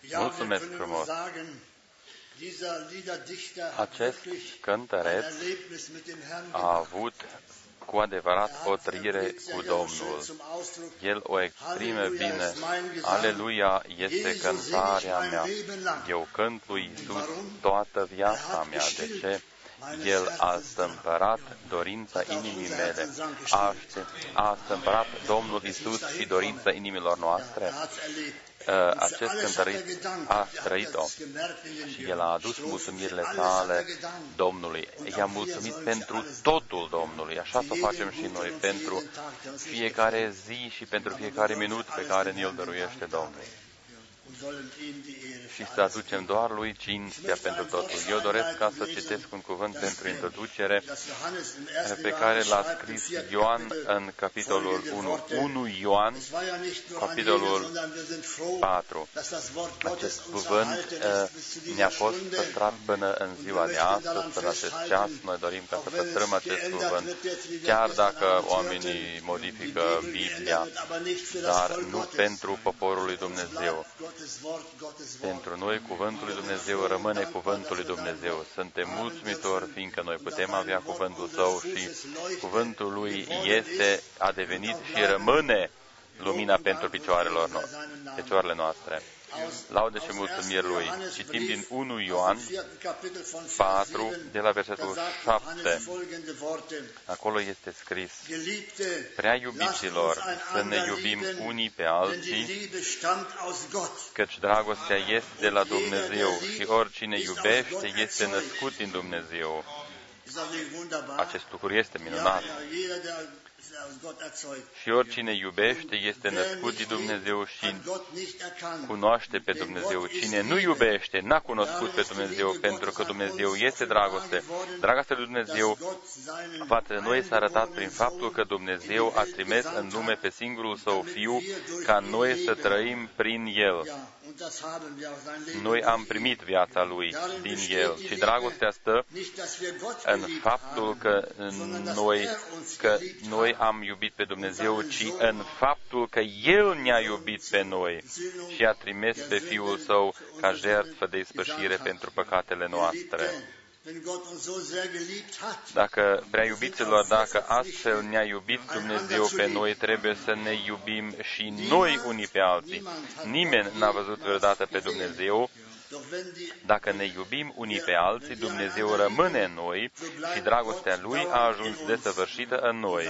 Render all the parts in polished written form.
Mulțumesc frumos! Acest cântăreț a avut cu adevărat o trăire cu Domnul. El o exprime bine. Aleluia este cântarea mea. Eu cânt lui Iisus toată viața mea. De ce? El a stâmpărat dorința inimii mele. A stâmpărat Domnul Iisus și dorința inimilor noastre. Acest cântăreț a trăit-o și el a adus mulțumirile sale Domnului. I-a mulțumit pentru totul Domnului. Așa să facem și noi, pentru fiecare zi și pentru fiecare minut pe care ne-l dăruiește Domnul. Și să aducem doar lui cinstea pentru totul. Eu doresc ca să citesc un cuvânt pentru introducere pe care l-a scris Ioan în capitolul 1. 1 Ioan, capitolul 4. Acest cuvânt ne-a fost păstrat până în ziua de astăzi, până acest ceas. Noi dorim ca să păstrăm acest cuvânt, chiar dacă oamenii modifică Biblia, dar nu pentru poporul lui Dumnezeu. Pentru noi, cuvântul lui Dumnezeu rămâne cuvântul lui Dumnezeu. Suntem mulțumitori, fiindcă noi putem avea cuvântul Său și cuvântul Lui a devenit și rămâne lumina pentru picioarele noastre. Laude și mulțumiri Lui. Citim din 1 Ioan 4, de la versetul 7. Acolo este scris: Prea iubiților, să ne iubim unii pe alții, căci dragostea este de la Dumnezeu și oricine iubește este născut din Dumnezeu. Acest lucru este minunat. Și oricine iubește este născut din Dumnezeu și cunoaște pe Dumnezeu. Cine nu iubește, n-a cunoscut pe Dumnezeu, pentru că Dumnezeu este dragoste. Dragostea lui Dumnezeu față de noi s-a arătat prin faptul că Dumnezeu a trimis în lume pe singurul Său Fiu, ca noi să trăim prin El. Noi am viața Lui din El și dragostea stă în faptul că noi am iubit pe Dumnezeu, ci în faptul că El ne-a iubit pe noi și a trimis pe Fiul Său ca jertfă de ispășire pentru păcatele noastre. Dacă, prea iubiților, dacă astfel ne-a iubit Dumnezeu pe noi, trebuie să ne iubim și noi unii pe alții. Nimeni n-a văzut vreodată pe Dumnezeu. Dacă ne iubim unii pe alții, Dumnezeu rămâne în noi și dragostea Lui a ajuns desăvârșită în noi.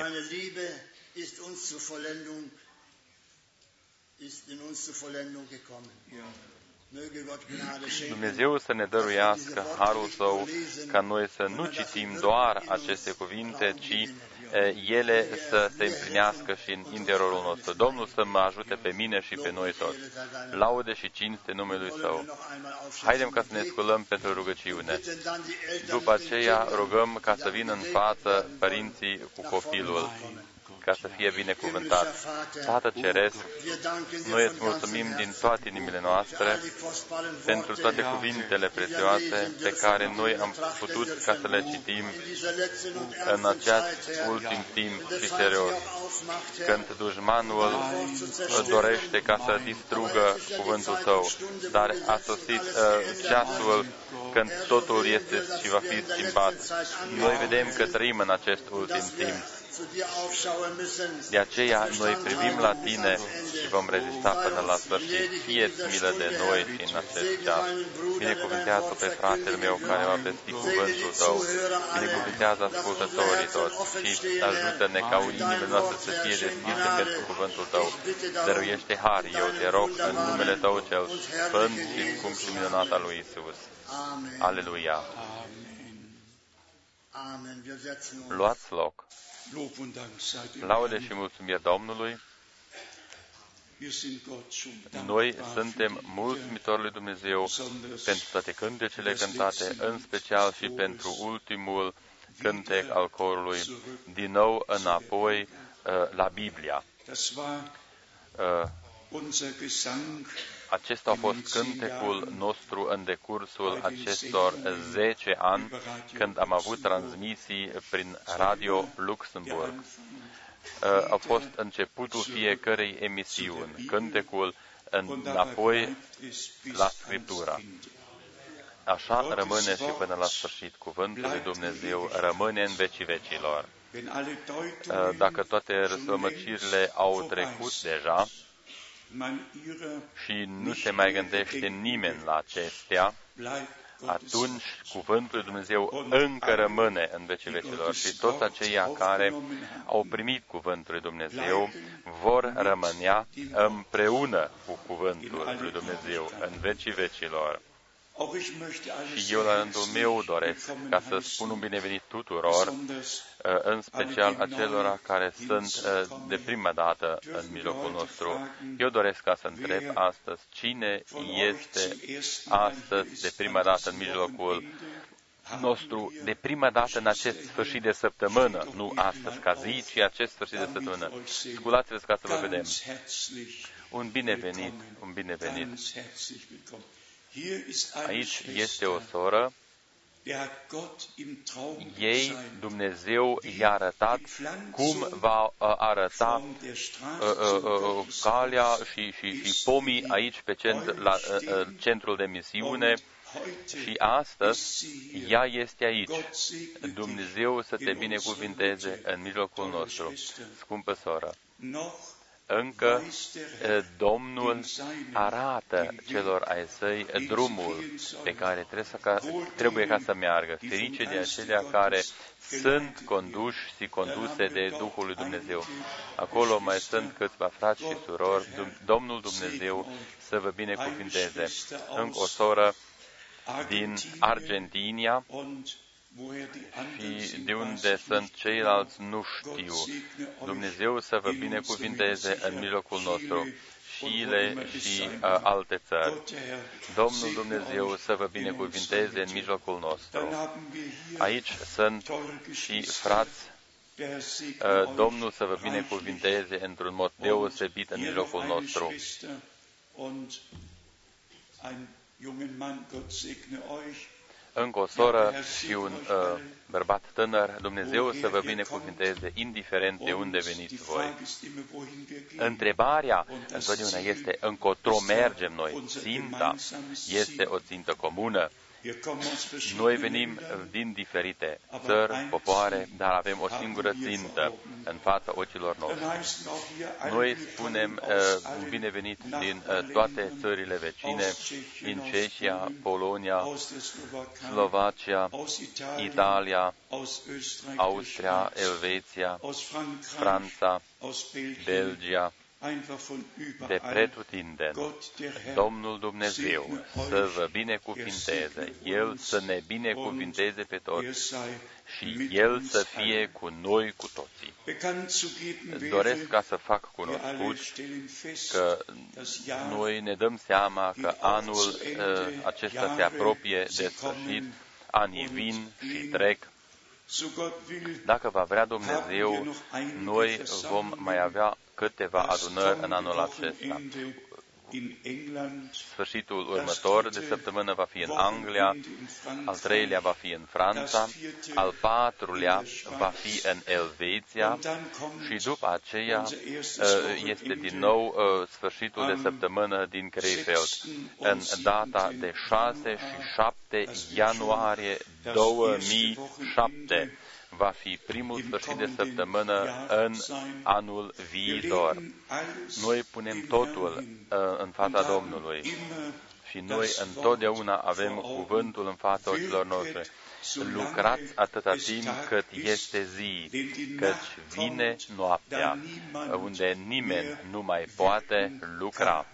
Dumnezeu să ne dăruiască harul Său ca noi să nu citim doar aceste cuvinte, ci ele să se împlinească și în interiorul nostru. Domnul să mă ajute pe mine și pe noi toți. Laude și cinste numelui Său. Haidem ca să ne sculăm pentru rugăciune. După aceea rugăm ca să vină în față părinții cu copilul, ca să fie binecuvântat. Tată Ceresc, noi îți mulțumim din toate inimile noastre pentru toate cuvintele prețioase pe care noi am putut ca să le citim în acest ultim timp și serios, când dușmanul dorește ca să distrugă cuvântul Tău, dar a sosit ceasul când totul este și va fi schimbat. Noi vedem că trăim în acest ultim timp. De aceea noi privim la Tine și vom rezista până la sfârșit. Fie-ți milă de noi și în acest ceas. Binecuvântează pe fratele meu care va vesti cuvântul Tău. Binecuvântează ascultătorii toți și ajută-ne ca inimile noastre să fie deschise pentru cuvântul Tău. Dăruiește har, eu te rog, în numele Tău cel sfânt și scump și minunat al lui Iisus. Aleluia! Luați loc. Laude și mulțumiri Domnului. Noi suntem mulțumitori lui Dumnezeu pentru toate cântecele cântate, în special și pentru ultimul cântec al corului, din nou înapoi la Biblia. Acesta a fost cântecul nostru în decursul acestor 10 ani, când am avut transmisii prin Radio Luxemburg. A fost începutul fiecărei emisiuni, cântecul înapoi la Scriptură. Așa rămâne și până la sfârșit. Cuvântul lui Dumnezeu rămâne în vecii vecilor. Dacă toate răsfămăcirile au trecut deja și nu se mai gândește nimeni la acestea, atunci cuvântul lui Dumnezeu încă rămâne în vecii vecilor și toți aceia care au primit cuvântul lui Dumnezeu vor rămânea împreună cu cuvântul lui Dumnezeu în vecii vecilor. Și eu, la rândul meu, doresc ca să spun un binevenit tuturor, în special acelora care sunt de prima dată în mijlocul nostru. Eu doresc ca să întreb astăzi cine este astăzi de prima dată în mijlocul nostru, de prima dată în acest sfârșit de săptămână, nu astăzi ca zi, ci acest sfârșit de săptămână. Sculați-vă ca să vă vedem. Un binevenit, un binevenit. Aici este o soră, ei, Dumnezeu i-a arătat cum va arăta calea și pomii aici pe la centrul de misiune și astăzi ea este aici. Dumnezeu să te binecuvinteze în mijlocul nostru, scumpă soră. Încă Domnul arată celor ai săi drumul pe care trebuie ca să meargă. Ferice de acelea care sunt conduși și conduse de Duhul lui Dumnezeu. Acolo mai sunt câțiva frați și surori. Domnul Dumnezeu să vă binecuvinteze. Încă o soră din Argentina, și de unde sunt ceilalți nu știu. Dumnezeu să vă binecuvinteze în mijlocul nostru, Chile și alte țări. Domnul Dumnezeu să vă binecuvinteze în mijlocul nostru. Aici sunt și frați. Domnul să vă binecuvinteze într-un mod deosebit în mijlocul nostru. Încă o soră și un bărbat tânăr, Dumnezeu să vă binecuvinteze, indiferent de unde veniți voi. Întrebarea întotdeauna este încotro mergem noi. Ținta este o țintă comună. Noi venim din diferite țări, popoare, dar avem o singură țintă în fața ochilor noștri. Noi spunem un binevenit din toate țările vecine, din Cehia, Polonia, Slovacia, Italia, Austria, Elveția, Franța, Belgia, de pretutindeni. Domnul Dumnezeu să vă binecuvinteze, El să ne binecuvinteze pe toți și El să fie cu noi cu toții. Doresc ca să fac cunoscut că noi ne dăm seama că anul acesta se apropie de sfârșit, anii vin și trec. Dacă va vrea Dumnezeu, noi vom mai avea câteva adunări în anul acesta. Sfârșitul următor de săptămână va fi în Anglia, al treilea va fi în Franța, al patrulea va fi în Elveția și după aceea este din nou sfârșitul de săptămână din Krefeld, în data de 6 și 7 ianuarie 2007. Va fi primul sfârșit de săptămână în anul viitor. Noi punem totul în fața Domnului și noi întotdeauna avem cuvântul în fața ochilor noștri. Lucrați atâta timp cât este zi, căci vine noaptea, unde nimeni nu mai poate lucra.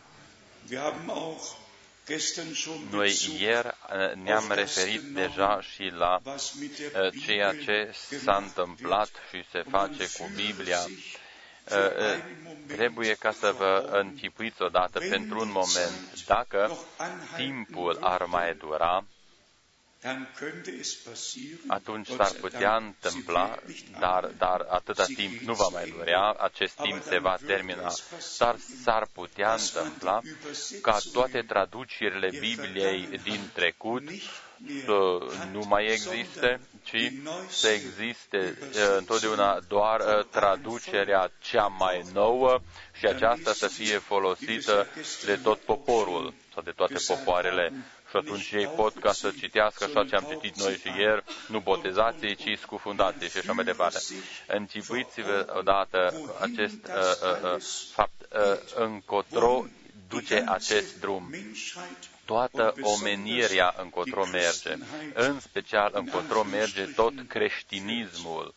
Noi ieri ne-am referit deja și la ceea ce s-a întâmplat și se face cu Biblia. Trebuie ca să vă închipuiți odată pentru un moment, dacă timpul ar mai dura, atunci s-ar putea întâmpla, dar atâta timp nu va mai durea, acest timp se va termina, dar s-ar putea întâmpla ca toate traducerile Bibliei din trecut să nu mai existe, ci să existe întotdeauna doar traducerea cea mai nouă și aceasta să fie folosită de tot poporul sau de toate popoarele. Și atunci ei pot ca să citească așa ce am citit noi și ieri, nu botezații, ci scufundații și așa mai departe. Închipuiți-vă odată acest fapt, încotro duce acest drum. Toată omenirea încotro merge, în special încotro merge tot creștinismul.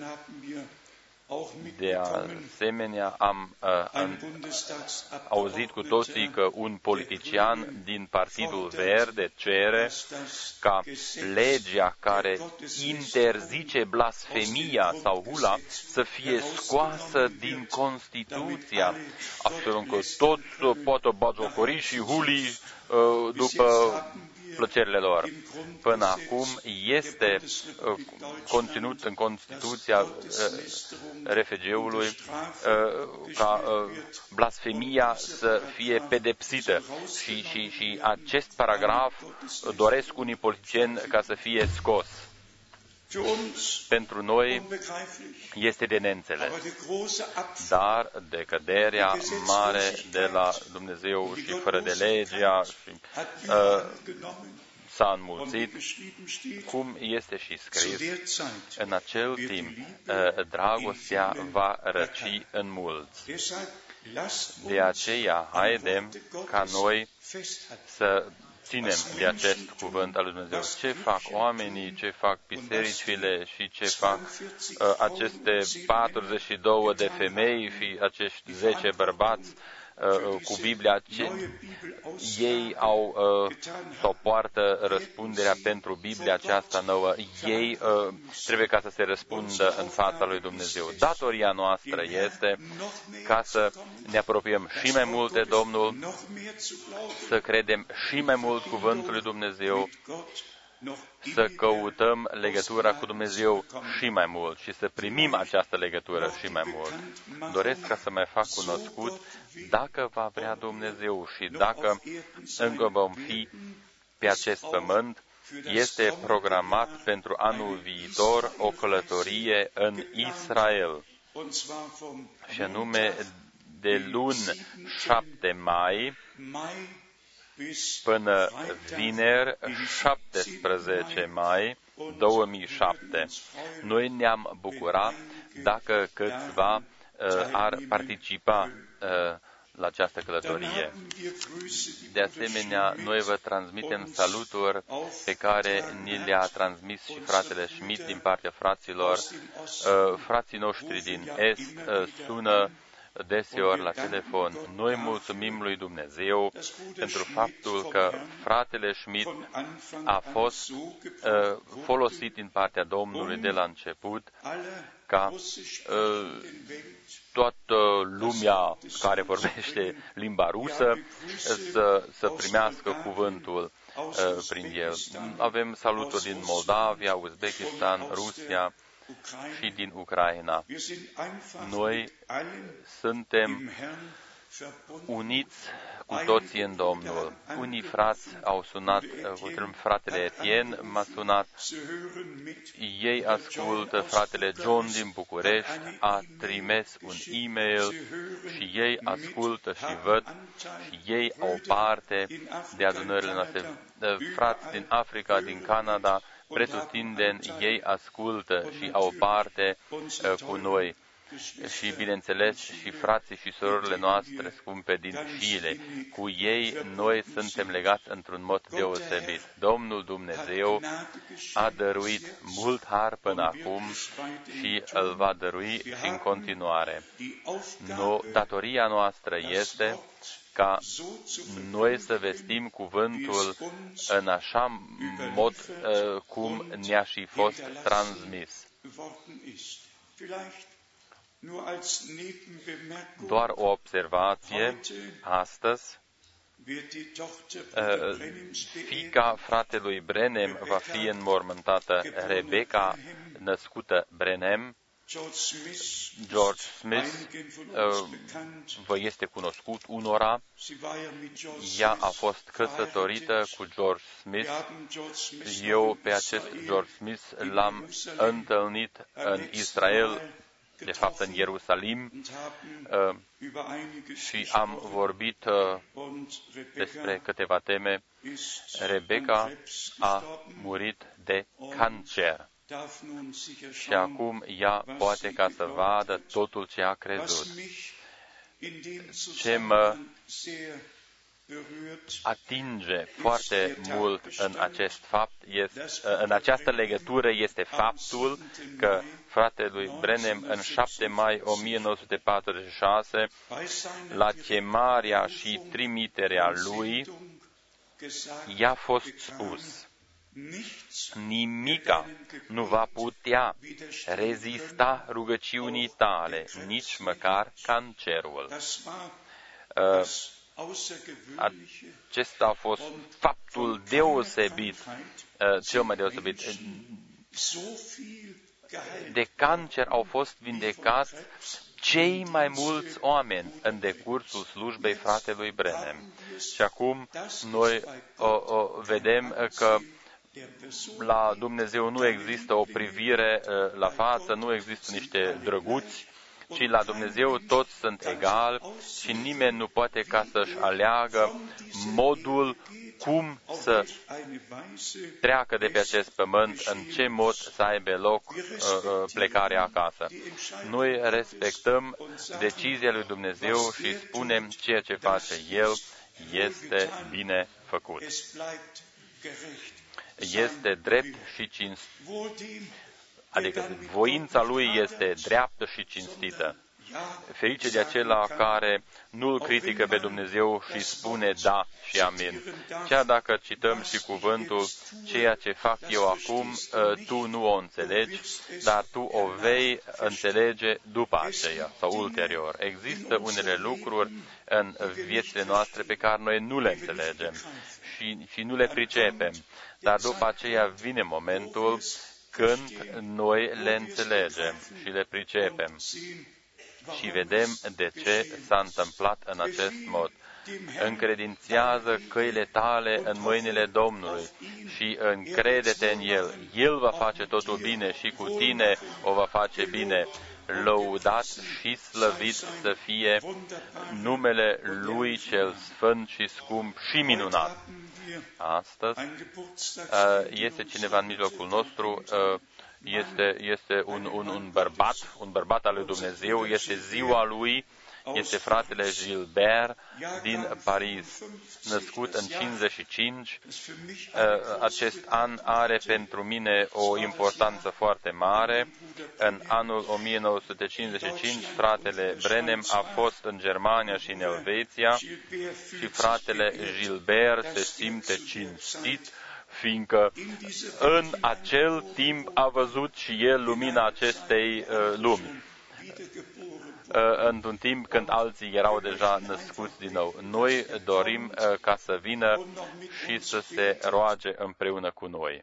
De asemenea, am auzit cu toții că un politician din Partidul Verde cere ca legea care interzice blasfemia sau hula să fie scoasă din Constituția, astfel încât toți poată batjocori și hulii după plăcerile lor. Până acum este conținut în Constituția RFG-ului ca blasfemia să fie pedepsită și acest paragraf doresc unii politicieni ca să fie scos. Pentru noi este de neînțeles, dar decăderea mare de la Dumnezeu și fără de legea s-a înmulțit, cum este și scris, în acel timp dragostea va răci în mulți. De aceea, haidem ca noi să ținem de acest cuvânt al lui Dumnezeu. Ce fac oamenii, ce fac bisericile și ce fac aceste 42 de femei și acești 10 bărbați cu Biblia, ei au sau poartă răspunderea pentru Biblia aceasta nouă. Ei trebuie ca să se răspundă în fața lui Dumnezeu. Datoria noastră este ca să ne apropiem și mai mult de Domnul, să credem și mai mult cuvântul lui Dumnezeu, să căutăm legătura cu Dumnezeu și mai mult și să primim această legătură și mai mult. Doresc ca să mai fac cunoscut, dacă va vrea Dumnezeu și dacă încă vom fi pe acest pământ, este programat pentru anul viitor o călătorie în Israel, și anume de luni 7 mai până vineri 17 mai 2007. Noi ne-am bucurat dacă câțiva ar participa la această călătorie. De asemenea, noi vă transmitem saluturi pe care ni le-a transmis și fratele Schmidt din partea fraților. Frații noștri din Est sună deseori la telefon. Noi mulțumim lui Dumnezeu pentru faptul că fratele Schmidt a fost folosit din partea Domnului de la început ca toată lumea care vorbește limba rusă să primească cuvântul prin el. Avem saluturi din Moldavia, Uzbekistan, Rusia și din Ucraina. Noi suntem uniți cu toții în Domnul. Unii frați au sunat, fratele Etienne m-a sunat, ei ascultă, fratele John din București a trimis un e-mail și ei ascultă și văd și ei au parte de adunările noastre. Frați din Africa, din Canada, pretutindeni, ei ascultă și au parte cu noi. Și, bineînțeles, și frații și surorile noastre scumpe din Chile. Cu ei noi suntem legați într-un mod deosebit. Domnul Dumnezeu a dăruit mult har până acum și îl va dărui și în continuare. Datoria noastră este ca noi să vestim cuvântul în așa mod cum ne-a și fost transmis. Doar o observație, astăzi Fiica fratelui Branham va fi înmormântată, Rebecca, născută Branham. George Smith vă este cunoscut unora. Ea a fost căsătorită cu George Smith. Eu pe acest George Smith l-am întâlnit în Israel, de fapt în Ierusalim, și am vorbit despre câteva teme. Rebecca a murit de cancer și acum ea poate ca să vadă totul ce a crezut. Ce mă atinge foarte mult în acest fapt, în această legătură, este faptul că fratelui Branham în 7 mai 1946, la chemarea și trimiterea lui, i-a fost spus: nimica nu va putea rezista rugăciunii tale, nici măcar cancerul. Acesta a fost faptul deosebit, cel mai deosebit. De cancer au fost vindecați cei mai mulți oameni în decursul slujbei fratelui Branham. Și acum noi vedem că la Dumnezeu nu există o privire la față, nu există niște drăguți, ci la Dumnezeu toți sunt egali și nimeni nu poate ca să-și aleagă modul cum să treacă de pe acest pământ, în ce mod să aibă loc plecarea acasă. Noi respectăm decizia lui Dumnezeu și spunem ceea ce face El este bine făcut. Este drept și cinstit. Adică voința lui este dreaptă și cinstită. Ferice de acela care nu-L critică pe Dumnezeu și spune da și amin. Chiar dacă cităm și cuvântul, ceea ce fac eu acum, tu nu o înțelegi, dar tu o vei înțelege după aceea sau ulterior. Există unele lucruri în viețile noastre pe care noi nu le înțelegem și nu le pricepem, dar după aceea vine momentul când noi le înțelegem și le pricepem și vedem de ce s-a întâmplat în acest mod. Încredințează căile tale în mâinile Domnului și încrede-te în El. El va face totul bine și cu tine o va face bine. Lăudat și slăvit să fie numele Lui cel sfânt și scump și minunat. Astăzi este cineva în mijlocul nostru, este un bărbat al lui Dumnezeu, este ziua lui, este fratele Gilbert din Paris, născut în 55. Acest an are pentru mine o importanță foarte mare. În anul 1955, fratele Branham a fost în Germania și în Elveția și fratele Gilbert se simte cinstit, fiindcă în acel timp a văzut și el lumina acestei lumi, într-un timp când alții erau deja născuți din nou. Noi dorim ca să vină și să se roage împreună cu noi.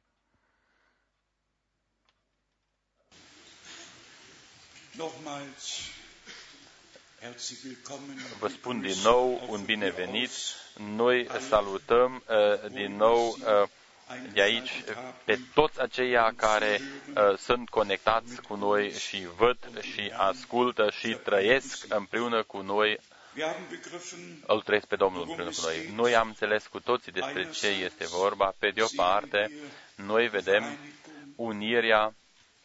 Vă spun din nou un binevenit. Noi salutăm din nou de aici pe toți aceia care sunt conectați cu noi și văd și ascultă și trăiesc împreună cu noi. Îl trăiesc pe Domnul împreună cu noi. Noi am înțeles cu toții despre ce este vorba. Pe de o parte, noi vedem unirea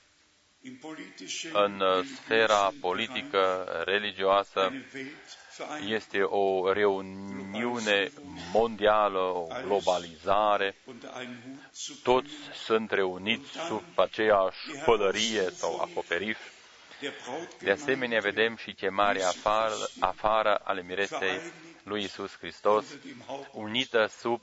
în sfera politică, religioasă. Este o reuniune mondială, o globalizare. Toți sunt reuniți sub aceeași pălărie sau acoperiș. De asemenea, vedem și chemarea afară ale miresei lui Iisus Hristos, unită sub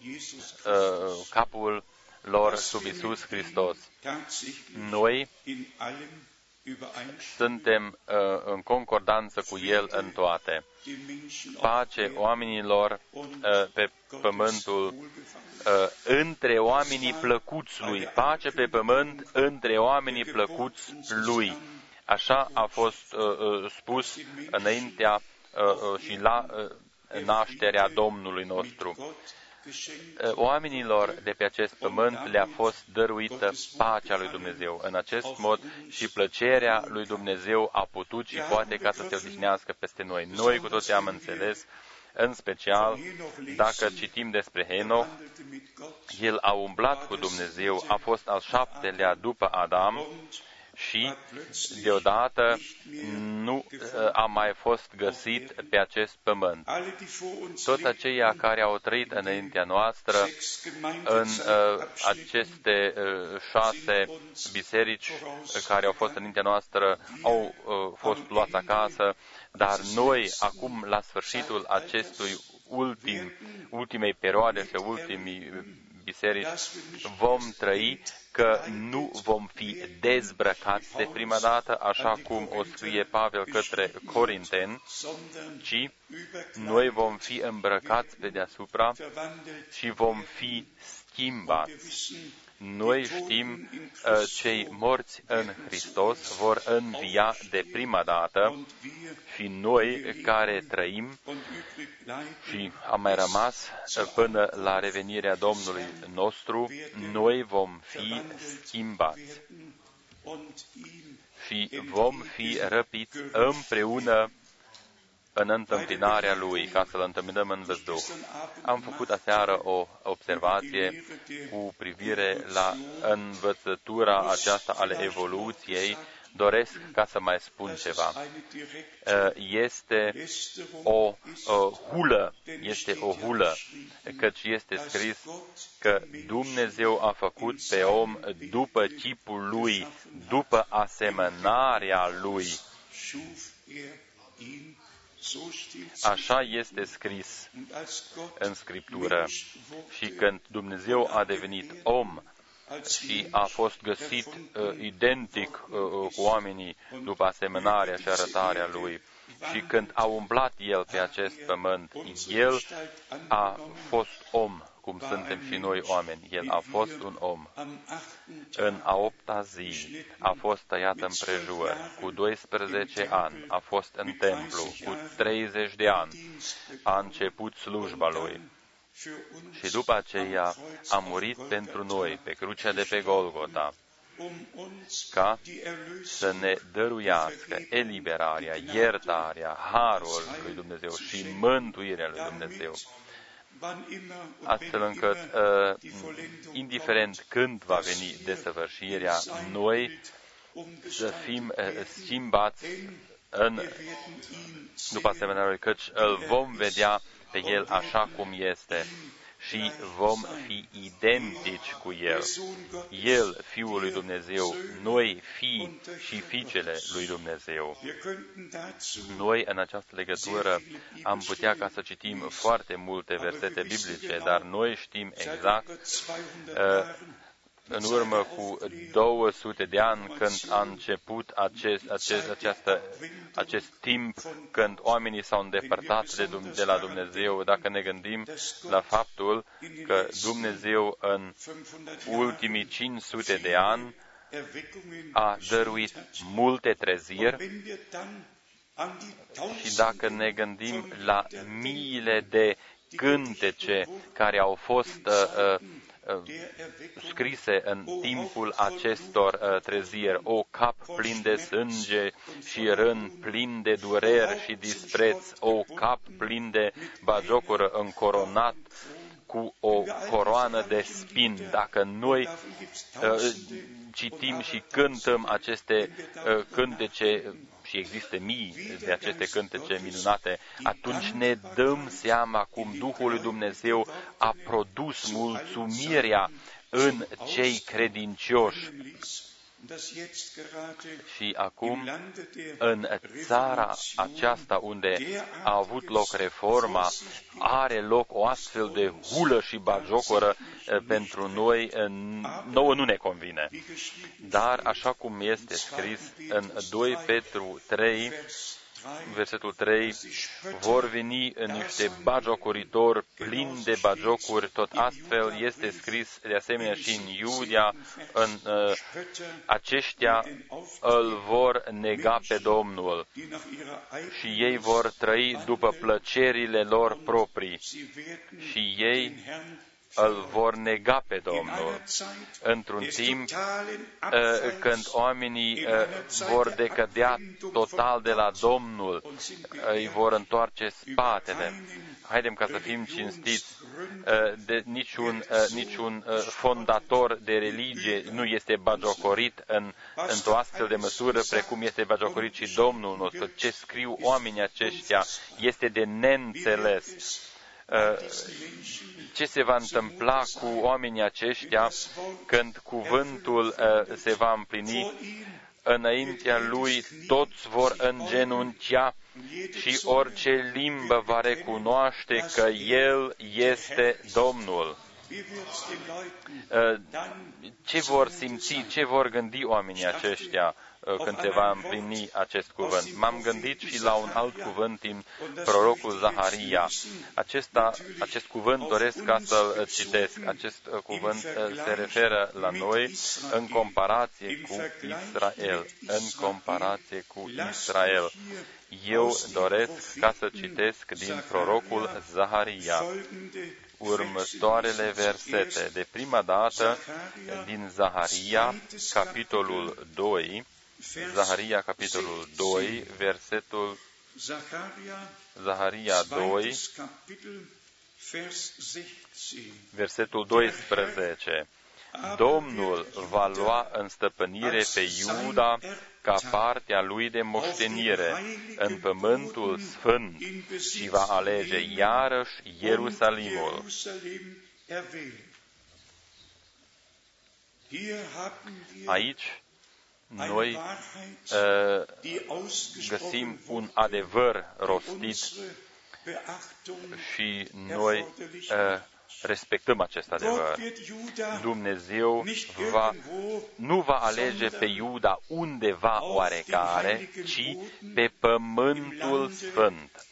capul lor, sub Iisus Hristos. Noi suntem în concordanță cu El în toate. Pace oamenilor pe pământul între oamenii plăcuți Lui. Pace pe pământ între oamenii plăcuți Lui. Așa a fost spus înaintea și la nașterea Domnului nostru. Oamenilor de pe acest pământ le-a fost dăruită pacea lui Dumnezeu. În acest mod și plăcerea lui Dumnezeu a putut și poate ca să se odihnească peste noi. Noi cu toții am înțeles, în special dacă citim despre Henoch, el a umblat cu Dumnezeu, a fost al 7-lea după Adam și deodată nu a mai fost găsit pe acest pământ. Toți aceia care au trăit înaintea noastră în aceste 6 biserici care au fost înaintea noastră au fost luați acasă, dar noi acum la sfârșitul acestui ultimei perioade și ultimii biserici vom trăi că nu vom fi dezbrăcați de prima dată, așa cum o scrie Pavel către Corinteni, ci noi vom fi îmbrăcați pe deasupra și vom fi schimbați. Noi știm, cei morți în Hristos vor învia de prima dată și noi care trăim și am mai rămas până la revenirea Domnului nostru, noi vom fi schimbați și vom fi răpiți împreună în întâmpinarea Lui, ca să-L întâmpinăm în văzduh. Am făcut aseară o observație cu privire la învățătura aceasta ale evoluției. Doresc ca să mai spun ceva. Este o hulă, căci este scris că Dumnezeu a făcut pe om după chipul Lui, după asemănarea Lui. Așa este scris în Scriptură. Și când Dumnezeu a devenit om și a fost găsit identic cu oamenii după asemănarea și arătarea Lui, și când a umblat El pe acest pământ, El a fost om, cum suntem și noi oameni. El a fost un om. În a 8-a zi a fost tăiat împrejur. Cu 12 ani a fost în templu. Cu 30 de ani a început slujba Lui. Și după aceea a murit pentru noi pe crucea de pe Golgota, ca să ne dăruiască eliberarea, iertarea, harul lui Dumnezeu și mântuirea lui Dumnezeu. Astfel încât, indiferent când va veni desăvârșirea, noi să fim schimbați după asemenea lui, căci îl vom vedea pe El așa cum este și vom fi identici cu El. El, Fiul lui Dumnezeu, noi, fii și fiicele lui Dumnezeu. Noi, în această legătură, am putea ca să citim foarte multe versete biblice, dar noi știm exact în urmă cu 200 de ani, când a început acest timp, când oamenii s-au îndepărtat de la Dumnezeu, dacă ne gândim la faptul că Dumnezeu în ultimii 500 de ani a dăruit multe treziri, și dacă ne gândim la miile de cântece care au fost scrise în timpul acestor treziri, o cap plin de sânge și rând plin de dureri și dispreț, o cap plin de bagiocură încoronat cu o coroană de spini. Dacă noi citim și cântăm aceste cântece, și există mii de aceste cântece minunate, atunci ne dăm seama cum Duhul lui Dumnezeu a produs mulțumirea în cei credincioși. Și acum, în țara aceasta unde a avut loc reforma, are loc o astfel de hulă și bagiocoră pentru noi, nouă nu ne convine. Dar, așa cum este scris în 2 Petru 3, versetul 3, vor veni niște bagiocoritori plini de bagiocuri, tot astfel este scris de asemenea și în Iudia, aceștia îl vor nega pe Domnul și ei vor trăi după plăcerile lor proprii și ei îl vor nega pe Domnul. Într-un timp când oamenii vor decădea total de la Domnul, îi vor întoarce spatele. Haidem ca să fim cinstiți, niciun fondator de religie nu este bagiocorit într-o astfel de măsură precum este bagiocorit și Domnul nostru. Ce scriu oamenii aceștia este de neînțeles. Ce se va întâmpla cu oamenii aceștia când cuvântul se va împlini? Înaintea lui toți vor îngenunchea și orice limbă va recunoaște că El este Domnul. Ce vor simți, ce vor gândi oamenii aceștia când se va împlini acest cuvânt? M-am gândit și la un alt cuvânt din prorocul Zaharia. Acest cuvânt doresc ca să-l citesc. Acest cuvânt se referă la noi în comparație cu Israel. În comparație cu Israel. Eu doresc ca să citesc din prorocul Zaharia următoarele versete. De prima dată din Zaharia, capitolul 2, Zaharia, capitolul 2, Zaharia 2, versetul 12. Domnul va lua în stăpânire pe Iuda ca partea lui de moștenire în pământul sfânt și va alege iarăși Ierusalimul. Aici noi găsim un adevăr rostit și noi respectăm acest adevăr. Dumnezeu nu va alege pe Iuda undeva oarecare, ci pe pământul sfânt,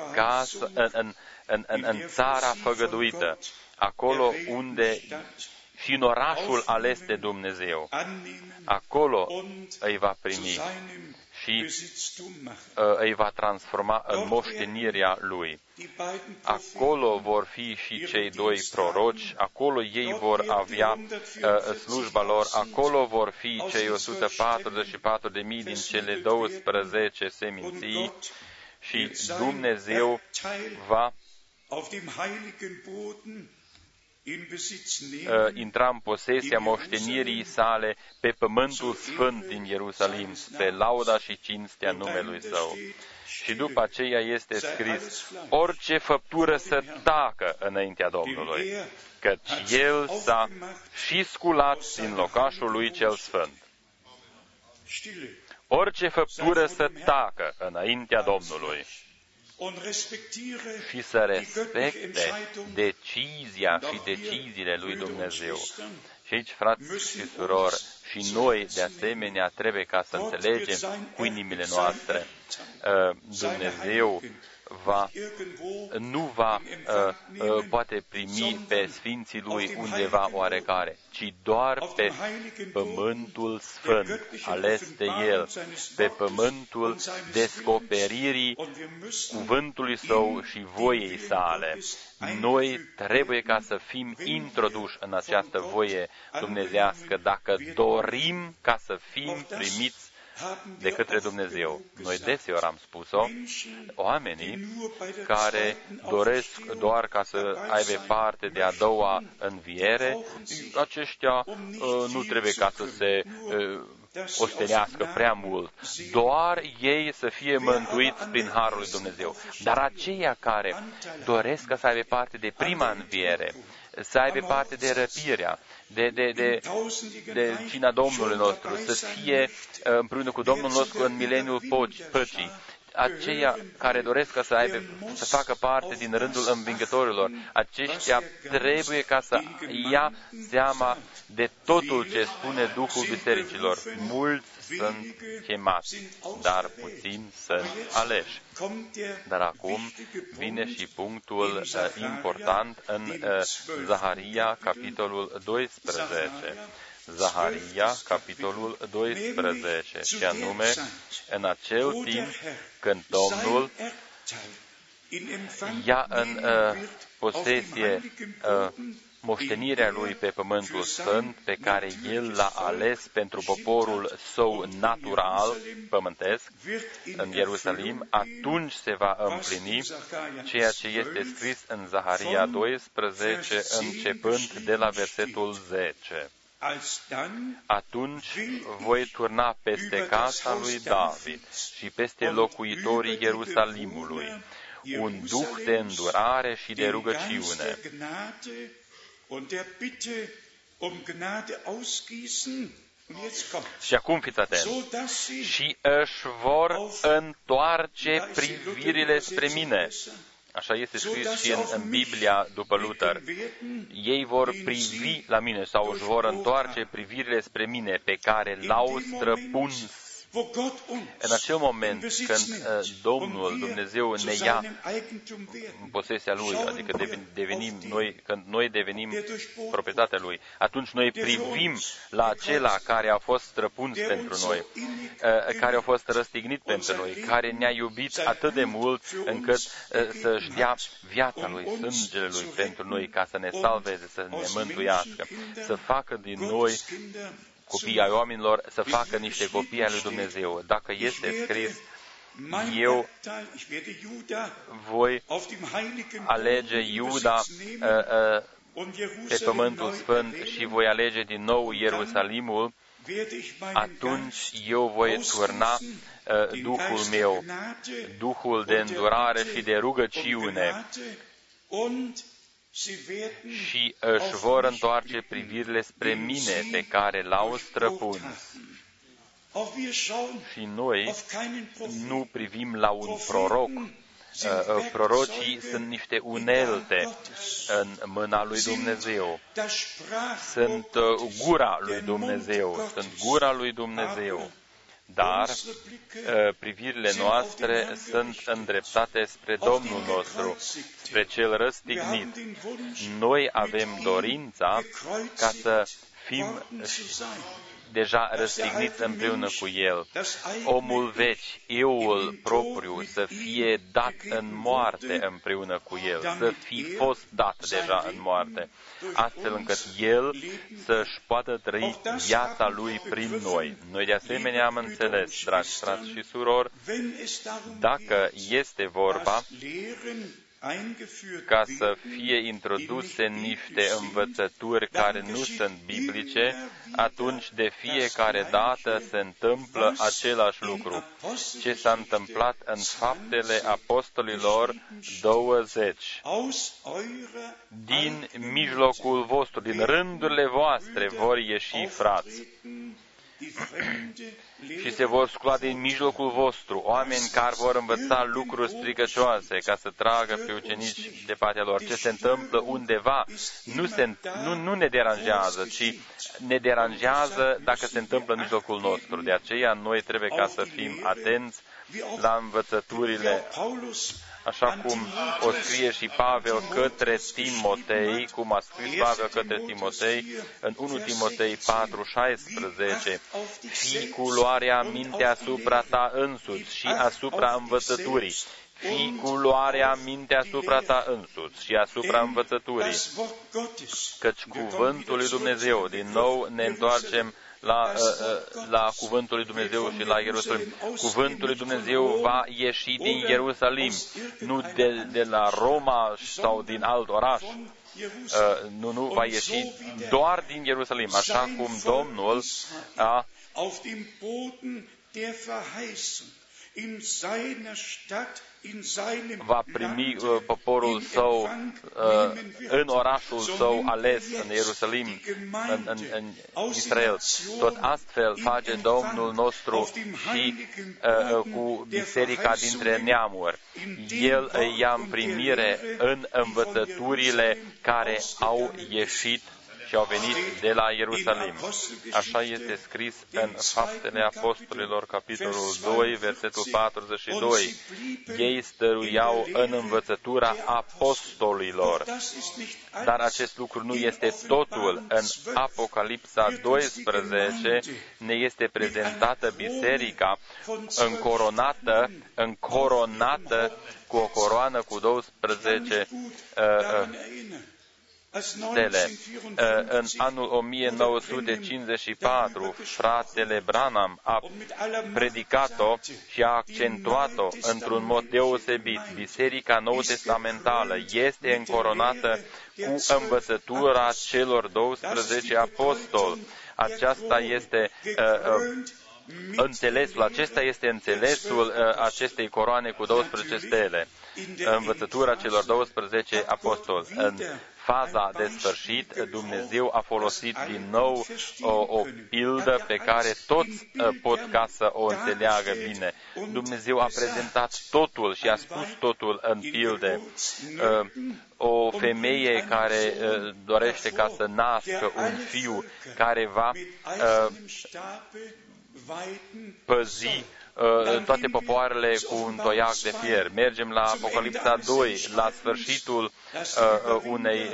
în țara făgăduită, acolo unde și în orașul ales de Dumnezeu. Acolo îi va primi și îi va transforma în moștenirea lui. Acolo vor fi și cei 2 proroci, acolo ei vor avea slujba lor, acolo vor fi cei 144.000 din cele 12 seminții și Dumnezeu va intra în posesia moștenirii sale pe pământul sfânt din Ierusalim, pe lauda și cinstea numelui Său. Și după aceea este scris, orice făptură să tacă înaintea Domnului, căci El s-a și sculat din locașul lui cel sfânt. Orice făptură să tacă înaintea Domnului și să respecte decizia și deciziile lui Dumnezeu. Și aici, frați și surori, și noi, de asemenea, trebuie ca să înțelegem cu inimile noastre. Dumnezeu nu va poate primi pe sfinții lui undeva oarecare, ci doar pe pământul sfânt, ales de El, pe pământul descoperirii cuvântului Său și voiei sale. Noi trebuie ca să fim introduși în această voie dumnezească, dacă dorim ca să fim primiți de către Dumnezeu. Noi deseori am spus-o, oamenii care doresc doar ca să aibă parte de a doua înviere, aceștia nu trebuie ca să se ostenească prea mult, doar ei să fie mântuiți prin harul lui Dumnezeu. Dar aceia care doresc ca să aibă parte de prima înviere, să aibă parte de răpirea, de cina Domnului nostru, să fie împreună cu Domnul nostru în mileniul păcii. Aceia care doresc ca să facă parte din rândul învingătorilor, aceștia trebuie ca să ia seama de totul ce spune Duhul bisericilor. Mulți sunt chemați, dar puțini sunt aleși. Dar acum vine și punctul important în Zaharia, capitolul 12. Zaharia, capitolul 12, și anume, în acel timp când Domnul ia în posesie moștenirea Lui pe pământul sfânt, pe care El l-a ales pentru poporul Său natural, pământesc, în Ierusalim, atunci se va împlini ceea ce este scris în Zaharia 12, începând de la versetul 10. Atunci voi turna peste casa lui David și peste locuitorii Ierusalimului un duh de îndurare și de rugăciune. Și acum fiți atenți. Și își vor întoarce privirile spre mine. Așa este scris și în Biblia după Luther. Ei vor privi la mine sau își vor întoarce privirile spre mine pe care l-au străpuns. În acel moment când Domnul Dumnezeu ne ia în posesia Lui, adică când noi devenim proprietatea Lui, atunci noi privim la acela care a fost străpuns pentru noi, care a fost răstignit pentru noi, care ne-a iubit atât de mult încât să-și dea viața Lui, sângele Lui pentru noi, ca să ne salveze, să ne mântuiască, să facă din noi copiii ai oamenilor, să facă niște copii ai lui Dumnezeu. Dacă este scris, eu voi alege Iuda pe pământul sfânt și voi alege din nou Ierusalimul, atunci eu voi turna Duhul meu, Duhul de îndurare și de rugăciune, și își vor întoarce privirile spre mine pe care l-au străpuns. Și noi nu privim la un proroc. Prorocii sunt niște unelte în mâna lui Dumnezeu. Sunt gura lui Dumnezeu. Sunt gura lui Dumnezeu. Dar privirile noastre sunt îndreptate spre Domnul nostru, spre Cel răstignit. Noi avem dorința ca să fim deja răstigniți împreună cu El. Omul veci, euul propriu, să fie dat în moarte împreună cu El, să fi fost dat deja în moarte, astfel încât El să-și poată trăi viața Lui prin noi. Noi de asemenea am înțeles, dragi frați și surori, dacă este vorba ca să fie introduse niște învățături care nu sunt biblice, atunci de fiecare dată se întâmplă același lucru. Ce s-a întâmplat în Faptele Apostolilor 20. Din mijlocul vostru, din rândurile voastre vor ieși frați și se vor scula din mijlocul vostru oameni care vor învăța lucruri stricăcioase ca să tragă pe ucenici de partea lor. Ce se întâmplă undeva nu ne deranjează, ci ne deranjează dacă se întâmplă în mijlocul nostru. De aceea noi trebuie ca să fim atenți la învățăturile, așa cum o scrie și Pavel către Timotei, cum a scris Pavel către Timotei în 1 Timotei 4:16. Fii cu luarea minte asupra ta însuți și asupra învățăturii. Fii cu luarea minte asupra ta însuți și asupra învățăturii. Căci cuvântul lui Dumnezeu, din nou ne întoarcem la cuvântul lui Dumnezeu și la Ierusalim. Cuvântul lui Dumnezeu va ieși din Ierusalim, nu de la Roma sau din alt oraș. Nu va ieși doar din Ierusalim, așa cum Domnul a va primi poporul său în orașul său ales, în Ierusalim, în Israel. Tot astfel face Domnul nostru și cu biserica dintre neamuri. El îi ia în primire în învățăturile care au ieșit și au venit de la Ierusalim. Așa este scris în Faptele Apostolilor, capitolul 2, versetul 42. Ei stăruiau în învățătura apostolilor. Dar acest lucru nu este totul. În Apocalipsa 12 ne este prezentată biserica încoronată cu o coroană cu 12 stele. În anul 1954, fratele Branham a predicat-o și a accentuat-o într-un mod deosebit. Biserica Nou-Testamentală este încoronată cu învățătura celor 12 apostoli. Aceasta este acesta este înțelesul acestei coroane cu 12 stele. Învățătura celor 12 apostoli. În faza de sfârșit, Dumnezeu a folosit din nou o pildă pe care toți pot ca să o înțeleagă bine. Dumnezeu a prezentat totul și a spus totul în pilde. O femeie care dorește ca să nască un fiu care va păzi toate popoarele cu un toiac de fier. Mergem la Apocalipsa 2, la sfârșitul unei...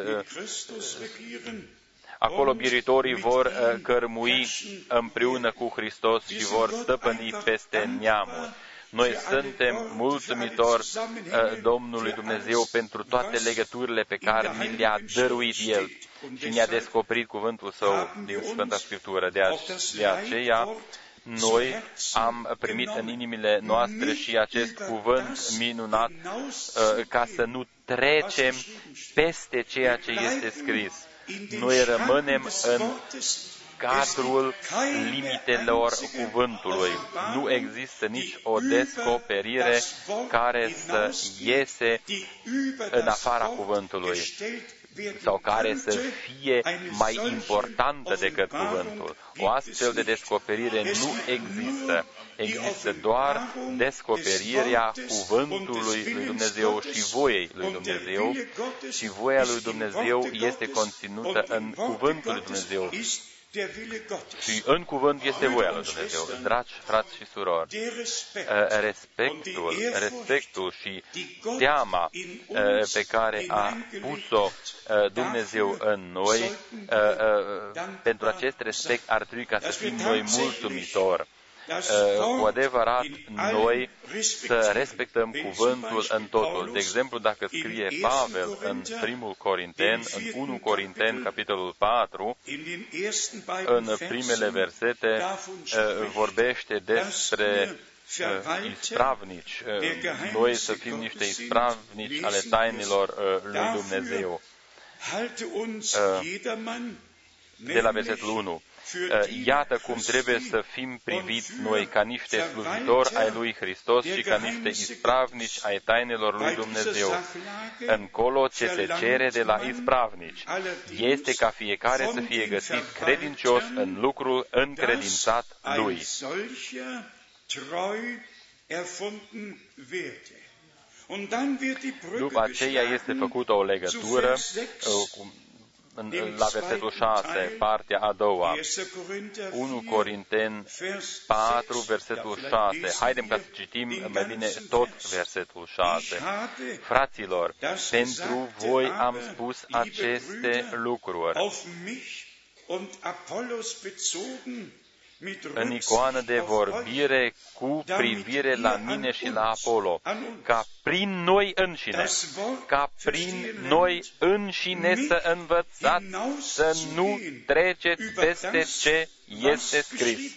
Acolo biritorii vor cărmui împreună cu Hristos și vor stăpâni peste neamuri. Noi suntem mulțumitori Domnului Dumnezeu pentru toate legăturile pe care ni le-a dăruit El și ne-a descoperit cuvântul Său din Sfânta Scriptură. De aceea, noi am primit în inimile noastre și acest cuvânt minunat ca să nu trecem peste ceea ce este scris. Noi rămânem în cadrul limitelor cuvântului. Nu există nici o descoperire care să iese în afara cuvântului sau care să fie mai importantă decât cuvântul. O astfel de descoperire nu există. Există doar descoperirea cuvântului lui Dumnezeu și voiei lui Dumnezeu și voia lui Dumnezeu este conținută în cuvântul lui Dumnezeu. Și în cuvânt este voia lui Dumnezeu. Dragi frați și surori, respectul și teama pe care a pus-o Dumnezeu în noi, pentru acest respect ar trebui ca să fim noi mulțumitori. Cu adevărat, noi să respectăm cuvântul în totul. De exemplu, dacă scrie Pavel în 1 Corinteni, în 1 Corinteni, capitolul 4, în primele versete, vorbește despre ispravnici. Noi să fim niște ispravnici ale tainelor lui Dumnezeu. De la versetul 1. Iată cum trebuie să fim priviți noi ca niște slujitori ai lui Hristos și ca niște ispravnici ai tainelor lui Dumnezeu. Încolo ce se cere de la ispravnici este ca fiecare să fie găsit credincios în lucrul încredințat lui. După aceea este făcută o legătură la versetul 6, partea a doua, 1 Corinteni 4, versetul 6. Haidem ca să citim mai bine tot versetul 6. Fraților, pentru voi am spus aceste lucruri în icoană de vorbire cu privire la mine și la Apollo, ca prin noi înșine să învățați să nu treceți peste ce este scris.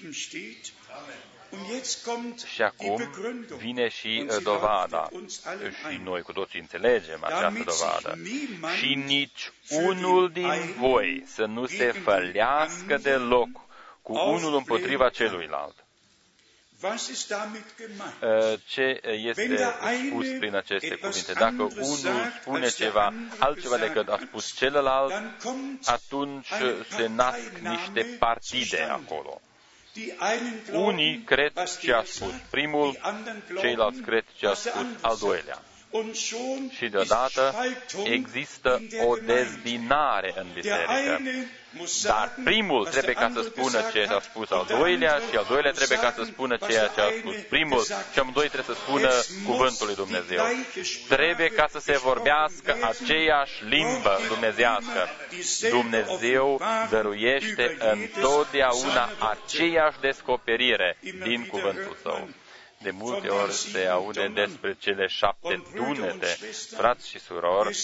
Și acum vine și dovada. Și noi cu toții înțelegem această dovadă. Și nici unul din voi să nu se fălească deloc cu unul împotriva celuilalt. Ce este spus prin aceste cuvinte? Dacă unul spune ceva altceva decât a spus celălalt, atunci se nasc niște partide acolo. Unii cred ce a spus primul, ceilalți cred ce a spus al doilea. Și deodată există o dezbinare în biserică. Dar primul trebuie ca să spună ce a spus al doilea și al doilea trebuie ca să spună ceea ce a spus primul și amândoi trebuie să spună cuvântul lui Dumnezeu. Trebuie ca să se vorbească aceeași limbă dumnezeiască. Dumnezeu dăruiește întotdeauna aceeași descoperire din cuvântul Său. De multe ori se aude despre cele 7 tunete, frați și surori,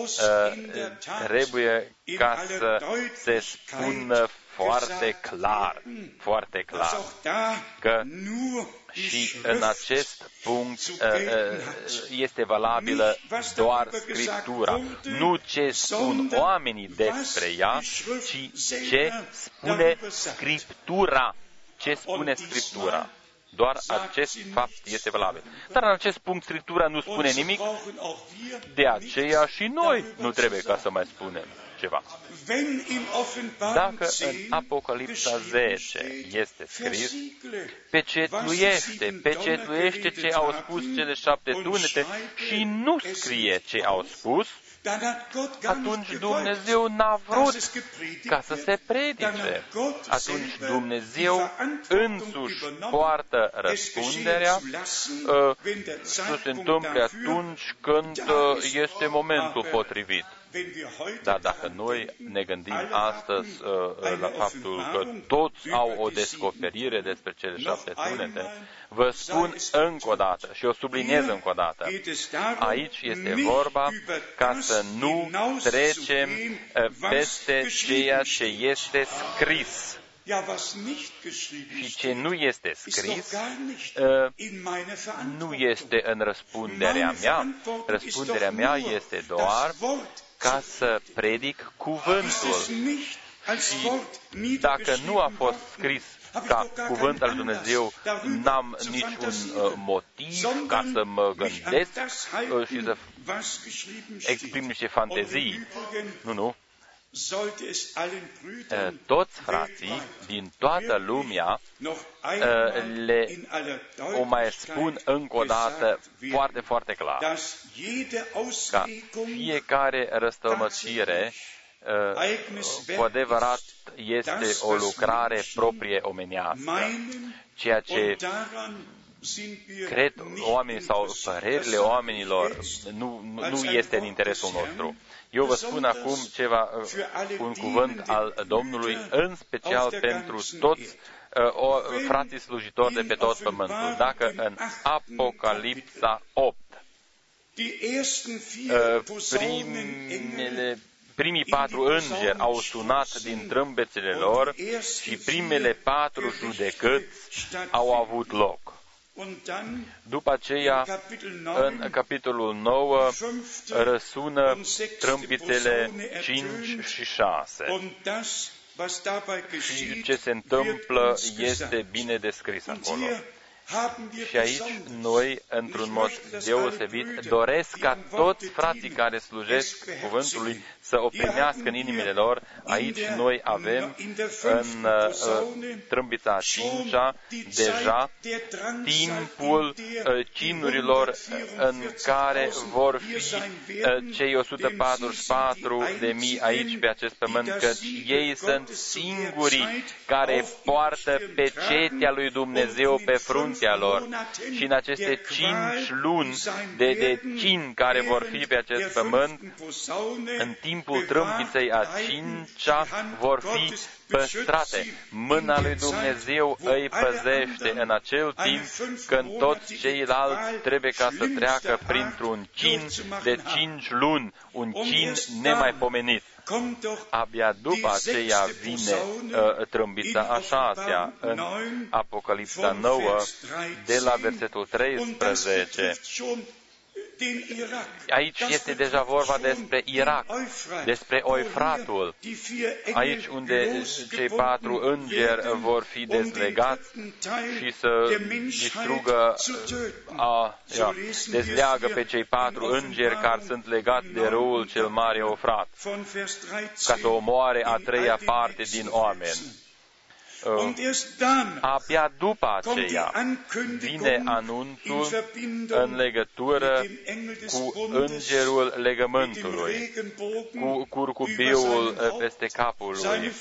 trebuie ca să se spună foarte clar, că și în acest punct este valabilă doar Scriptura. Nu ce spun oamenii despre ea, ci ce spune Scriptura. Ce spune Scriptura. Doar acest fapt este valabil. Dar în acest punct Scriptura nu spune nimic, de aceea și noi nu trebuie ca să mai spunem ceva. Dacă în Apocalipsa 10 este scris, pecetluiește ce au spus cele 7 tunete și nu scrie ce au spus, atunci Dumnezeu n-a vrut ca să se predice. Atunci Dumnezeu însuși poartă răspunderea să se întâmple atunci când este momentul potrivit. Dar dacă noi ne gândim astăzi la faptul că toți au o descoperire despre cele 7 tunete, vă spun încă o dată și o subliniez încă o dată. Aici este vorba ca să nu trecem peste ceea ce este scris. Și ce nu este scris, nu este în răspunderea mea. Răspunderea mea este doar ca să predic cuvântul. Și dacă nu a fost scris ca cuvânt al lui Dumnezeu, n-am niciun motiv ca să mă gândesc și să exprim niște fantezii. Nu. Toți frații din toată lumea o mai spun încă o dată foarte, foarte clar, ca fiecare răstălmăcire cu adevărat este o lucrare proprie omenească, ceea ce cred oamenii sau părerile oamenilor nu este în interesul nostru. Eu vă spun acum un cuvânt al Domnului, în special pentru toți frații slujitori de pe tot pământul. Dacă în Apocalipsa 8 primii 4 îngeri au sunat din trâmbețele lor și primele 4 judecăți au avut loc. După aceea, în capitolul 9, răsună trâmbițele 5 și 6. Și ce se întâmplă este bine descris acolo. Și aici noi, într-un mod deosebit, doresc ca toți frații care slujesc cuvântului să o primească în inimile lor. Aici noi avem în trâmbița a 5-a deja timpul cinurilor în care vor fi cei 144.000 aici pe acest pământ, căci ei sunt singurii care poartă pecetea lui Dumnezeu pe fruntea lor. Și în aceste 5 luni de cin care vor fi pe acest pământ, în timpul trâmbiței a 5-a vor fi păstrate. Mâna lui Dumnezeu îi păzește în acel timp când toți ceilalți trebuie ca să treacă printr-un cin de 5 luni, un cin nemaipomenit. Abia după aceea vine trâmbița a 6-a în Apocalipsa 9, de la versetul 13. Aici este deja vorba despre Irak, despre Eufratul, aici unde cei 4 îngeri vor fi dezlegați și să distrugă, dezleagă pe cei 4 îngeri care sunt legați de râul cel mare Eufrat, ca să omoare a 3-a parte din oameni. Abia după aceea vine anunțul în legătură cu îngerul legământului, cu curcubiul peste capul lui,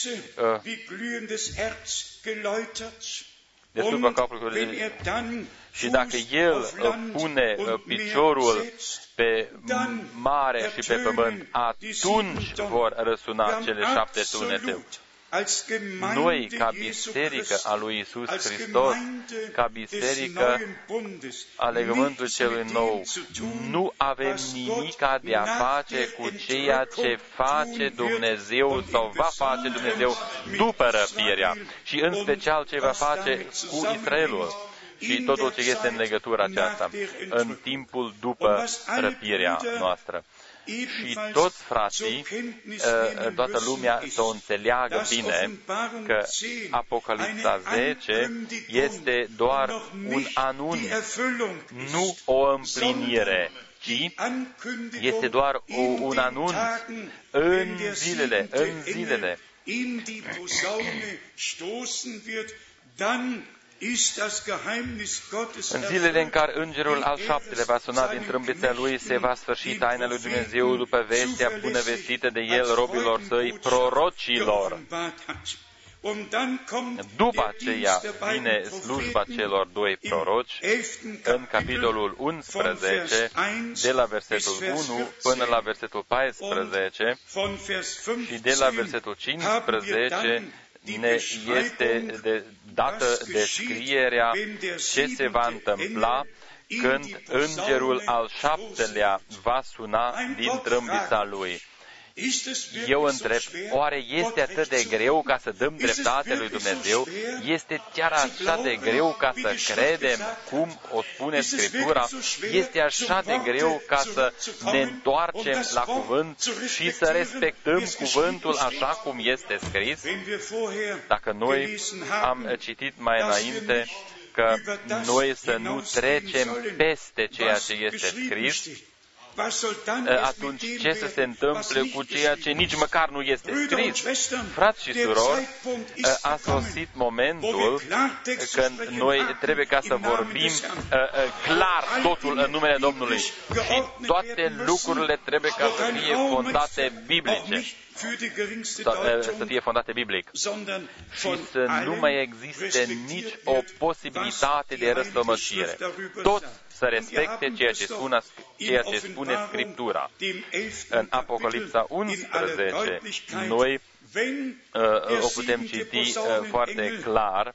deasupra capului. Și dacă el pune piciorul pe mare și pe pământ, atunci vor răsuna cele 7 tunete. Noi, ca biserică a lui Iisus Hristos, ca biserică a legământului celui nou, nu avem nimica de a face cu ceea ce face Dumnezeu sau va face Dumnezeu după răpirea și în special ce va face cu Israelul și totul ce este în legătura aceasta în timpul după răpirea noastră. Și toți frații, toată lumea să o înțeleagă bine că Apocalipsa 10 este doar un anunț, nu o împlinire, ci este doar un anunț în zilele, în zilele în care îngerul al 7-lea va suna din trâmbița lui, se va sfârși taina lui Dumnezeu după vestea bună vestită de el robilor săi, prorocilor. După aceea vine slujba celor 2 proroci în capitolul 11, de la versetul 1 până la versetul 14 și de la versetul 15 ne este dată descrierea ce se va întâmpla când îngerul al 7-lea va suna din trâmbița lui. Eu întreb, oare este atât de greu ca să dăm dreptate lui Dumnezeu? Este chiar așa de greu ca să credem cum o spune Scriptura? Este așa de greu ca să ne întoarcem la cuvânt și să respectăm cuvântul așa cum este scris? Dacă noi am citit mai înainte că noi să nu trecem peste ceea ce este scris, atunci ce să se întâmple cu ceea ce nici măcar nu este scris? Frați și surori, a sosit momentul când noi trebuie ca să vorbim clar totul în numele Domnului și toate lucrurile trebuie ca să fie fondate biblice, să fie fondate biblic și să nu mai existe nici o posibilitate de răstămăcire. Toți să respecte ceea ce spune Scriptura. În Apocalipsa 11, noi o putem citi foarte clar,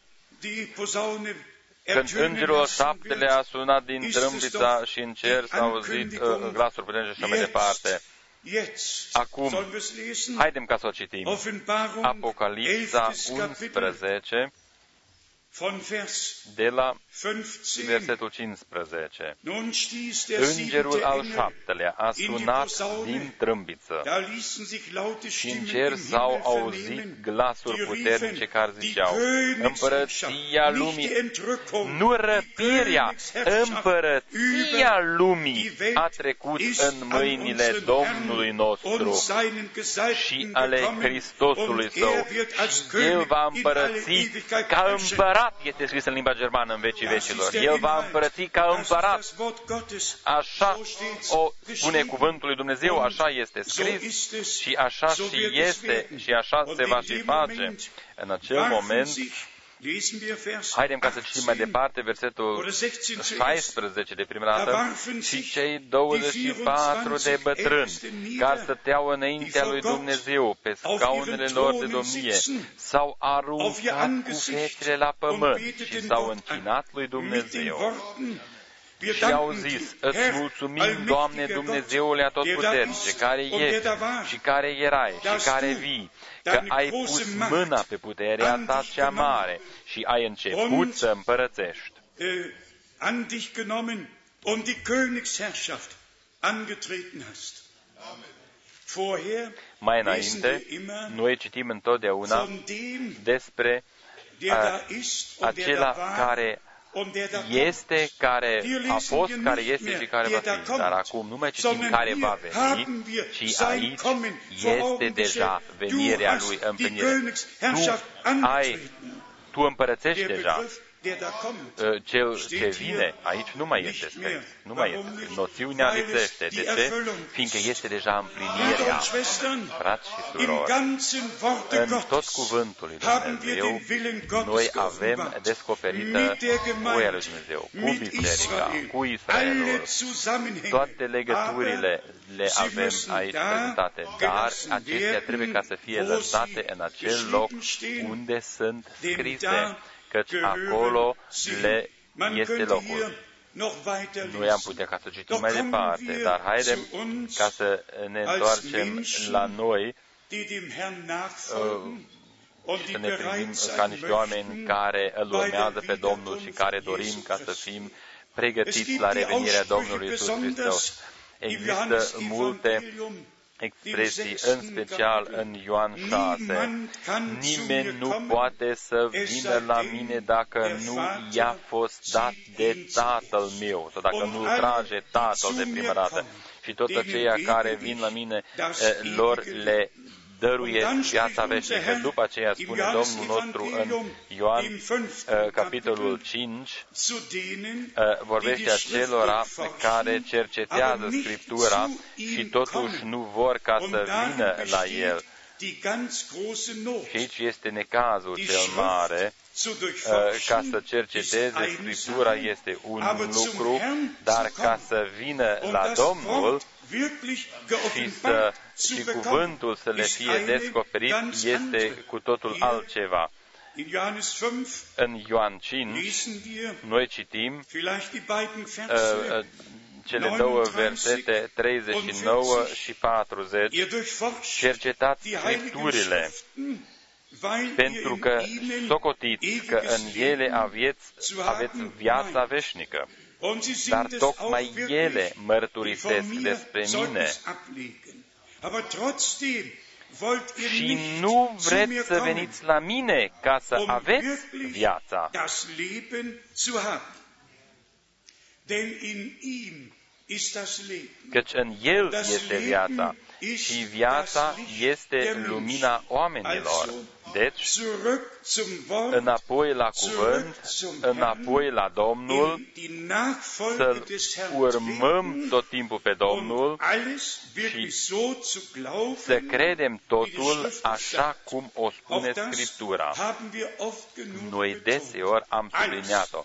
când îngerul 7-lea a sunat din trâmbița și în cer s-a auzit glasuri puternice și așa mai departe. Acum, haidem ca să o citim. Apocalipsa 11, de la versetul 15. Îngerul al 7-lea a sunat din trâmbiță și în cer s-au auzit glasuri puternice care ziceau: împărăția lumii, nu răpirea, împărăția lumii a trecut în mâinile Domnului nostru și ale Hristosului Său. El va împărăți ca împărat, este scris în limba germană, în vecii vecilor. El va împărăți ca împărat. Așa o spune cuvântul lui Dumnezeu, așa este scris și așa și este și așa se va și face. În acel moment, haidem ca să citim mai departe versetul 16 de prima dată. Și cei 24 de bătrâni care stăteau înaintea lui Dumnezeu pe scaunele lor de domnie s-au aruncat cu fețele la pământ și s-au închinat lui Dumnezeu. Și au zis: îți mulțumim, Doamne, Dumnezeule Atotputernice, care ești și care erai și care vii, că ai pus mâna pe puterea ta cea mare și ai început să împărățești. und die Königsherrschaft angetreten hast. Mai înainte, noi citim întotdeauna despre acela care este, care a fost, care este și care va fi. Dar acum nu mai citim care va veni, ci aici este deja venirea Lui, împlinirea. Tu împărățești deja. Cel ce vine, aici nu mai este scris. Nu mai este scris. Noțiunea lipsește. De ce? Fiindcă este deja împlinirea. Frați și surori, în tot cuvântul lui Dumnezeu, noi avem descoperită voia lui Dumnezeu, cu biserica, cu Israelul. Toate legăturile le avem aici prezentate, dar acestea trebuie ca să fie lăsate în acel loc unde sunt scrise, căci acolo le este locul. Noi am putea ca să citim mai departe, dar haidem ca să ne întoarcem la noi și să ne privim ca niște oameni care îl urmează pe Domnul și care dorim ca să fim pregătiți la revenirea Domnului Iisus Hristos. Există multe expresii, în special în Ioan 6. Nimeni nu poate să vină la mine dacă nu i-a fost dat de Tatăl meu, sau dacă nu trage Tatăl de prima dată. Și toți aceia care vin la mine, lor le dăruiesc viața veșnică. După aceea spune Domnul nostru în Ioan, capitolul 5, vorbește acelora care cercetează Scriptura și totuși nu vor ca să vină la El. Și aici este necazul cel mare, ca să cerceteze Scriptura este un lucru, dar ca să vină la Domnul și cuvântul să le fie descoperit este cu totul altceva. În Ioan 5, noi citim cele două versete 39 și 40. Cercetați Scripturile, pentru că socotiți că în ele aveți viața veșnică. Dar tocmai ele mărturisesc despre mine. Și nu vreți să veniți la mine ca să aveți viața. Căci în El este viața și viața este lumina oamenilor. Deci, înapoi la cuvânt, înapoi la Domnul, să-L urmăm tot timpul pe Domnul și să credem totul așa cum o spune Scriptura. Noi deseori am subliniat-o.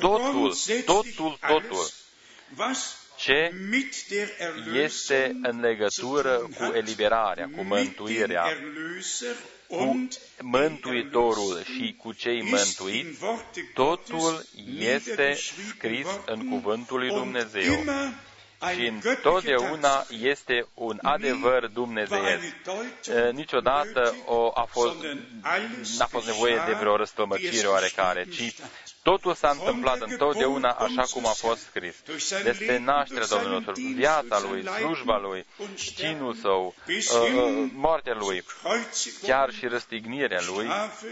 Totul. Ce este în legătură cu eliberarea, cu mântuirea, cu Mântuitorul și cu cei mântuiți, totul este scris în Cuvântul lui Dumnezeu. Și întotdeauna este un adevăr dumnezeiesc. Niciodată n-a fost nevoie de vreo răstălmăcire oarecare, ci totul s-a întâmplat întotdeauna așa cum a fost scris. Despre nașterea Domnului nostru, viața Lui, slujba Lui, cinul Său, moartea Lui, chiar și răstignirea Lui,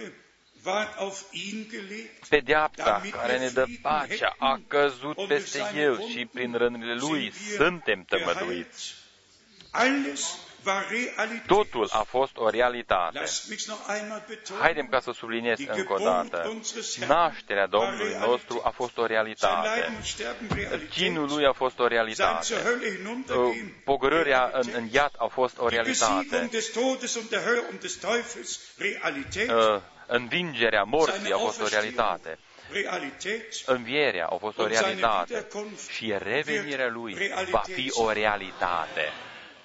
pedeapsa care ne dă pacea a căzut peste El și prin rănile Lui suntem tămăduiți. Totul a fost o realitate. Haidem ca să subliniez încă o dată. Nașterea Domnului nostru a fost o realitate. Chinul Lui a fost o realitate. Pogorârea în iad a fost o realitate. Învingerea morții a fost o realitate. Învierea a fost o realitate. Și revenirea Lui va fi o realitate.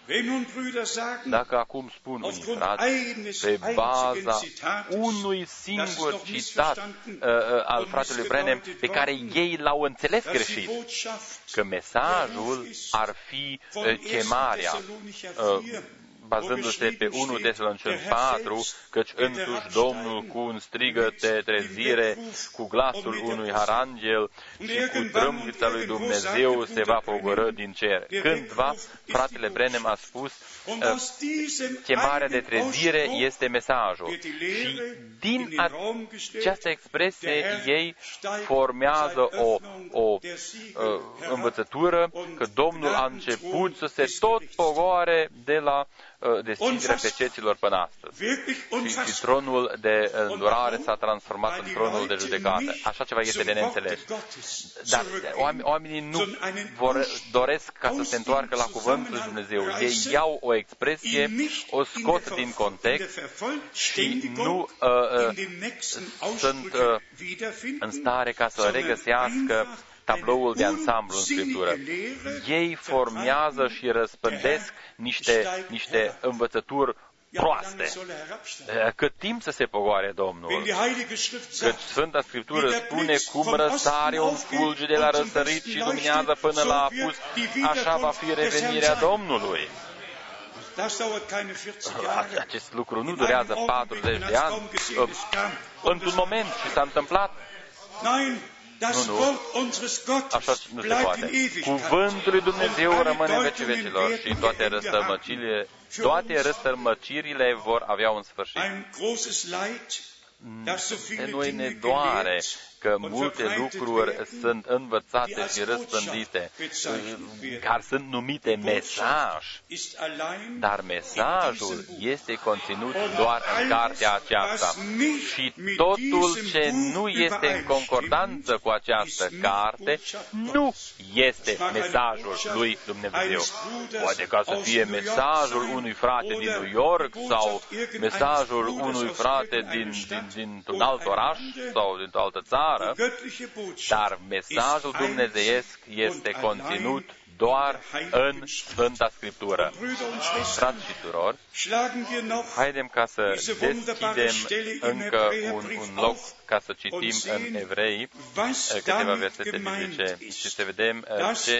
Dacă acum spun unii frați, pe baza unui singur citat al fratelui Branham, pe care ei l-au înțeles greșit, că mesajul ar fi chemarea, bazându-se pe 1 Tesaloniceni 4, căci însuși Domnul cu un strigăt de trezire, cu glasul unui aranghel și cu trâmbița lui Dumnezeu se va pogorî din cer. Cândva, fratele Branham a spus, chemarea de trezire este mesajul. Și din această expresie ei formează o învățătură că Domnul a început să se tot pogoare de la deschiderea peceților până astăzi. Și tronul de îndurare s-a transformat în tronul de judecată. Așa ceva este de neînțeles. Dar oamenii nu doresc ca să se întoarcă la cuvântul lui Dumnezeu. Ei iau o expresie, o scot din context și nu sunt în stare ca să regăsească tabloul de ansamblu în Scriptură. Ei formează și răspândesc niște învățături proaste. Cât timp să se pogoare Domnul? Căci Sfânta Scriptură spune cum răsare un fulge de la răsărit și luminează până la apus, așa va fi revenirea Domnului. Acest lucru nu durează 40 de ani. Într-un moment și s-a întâmplat. Nu. Așa nu se poate. Cuvântul lui Dumnezeu rămâne în vecii vecilor și toate răstălmăcirile vor avea un sfârșit. Pe noi ne doare că multe lucruri sunt învățate și răspândite, care sunt numite mesaj, dar mesajul este conținut doar în cartea aceasta. Și totul ce nu este în concordanță cu această carte, nu este mesajul lui Dumnezeu. Poate ca să fie mesajul unui frate din New York sau mesajul unui frate dintr-un alt oraș sau dintr-o altă țară, dar mesajul dumnezeiesc este conținut doar în Sfânta Scriptură. Frați și surori, haidem ca să deschidem încă un loc ca să citim în Evrei câteva versete biblice și să vedem ce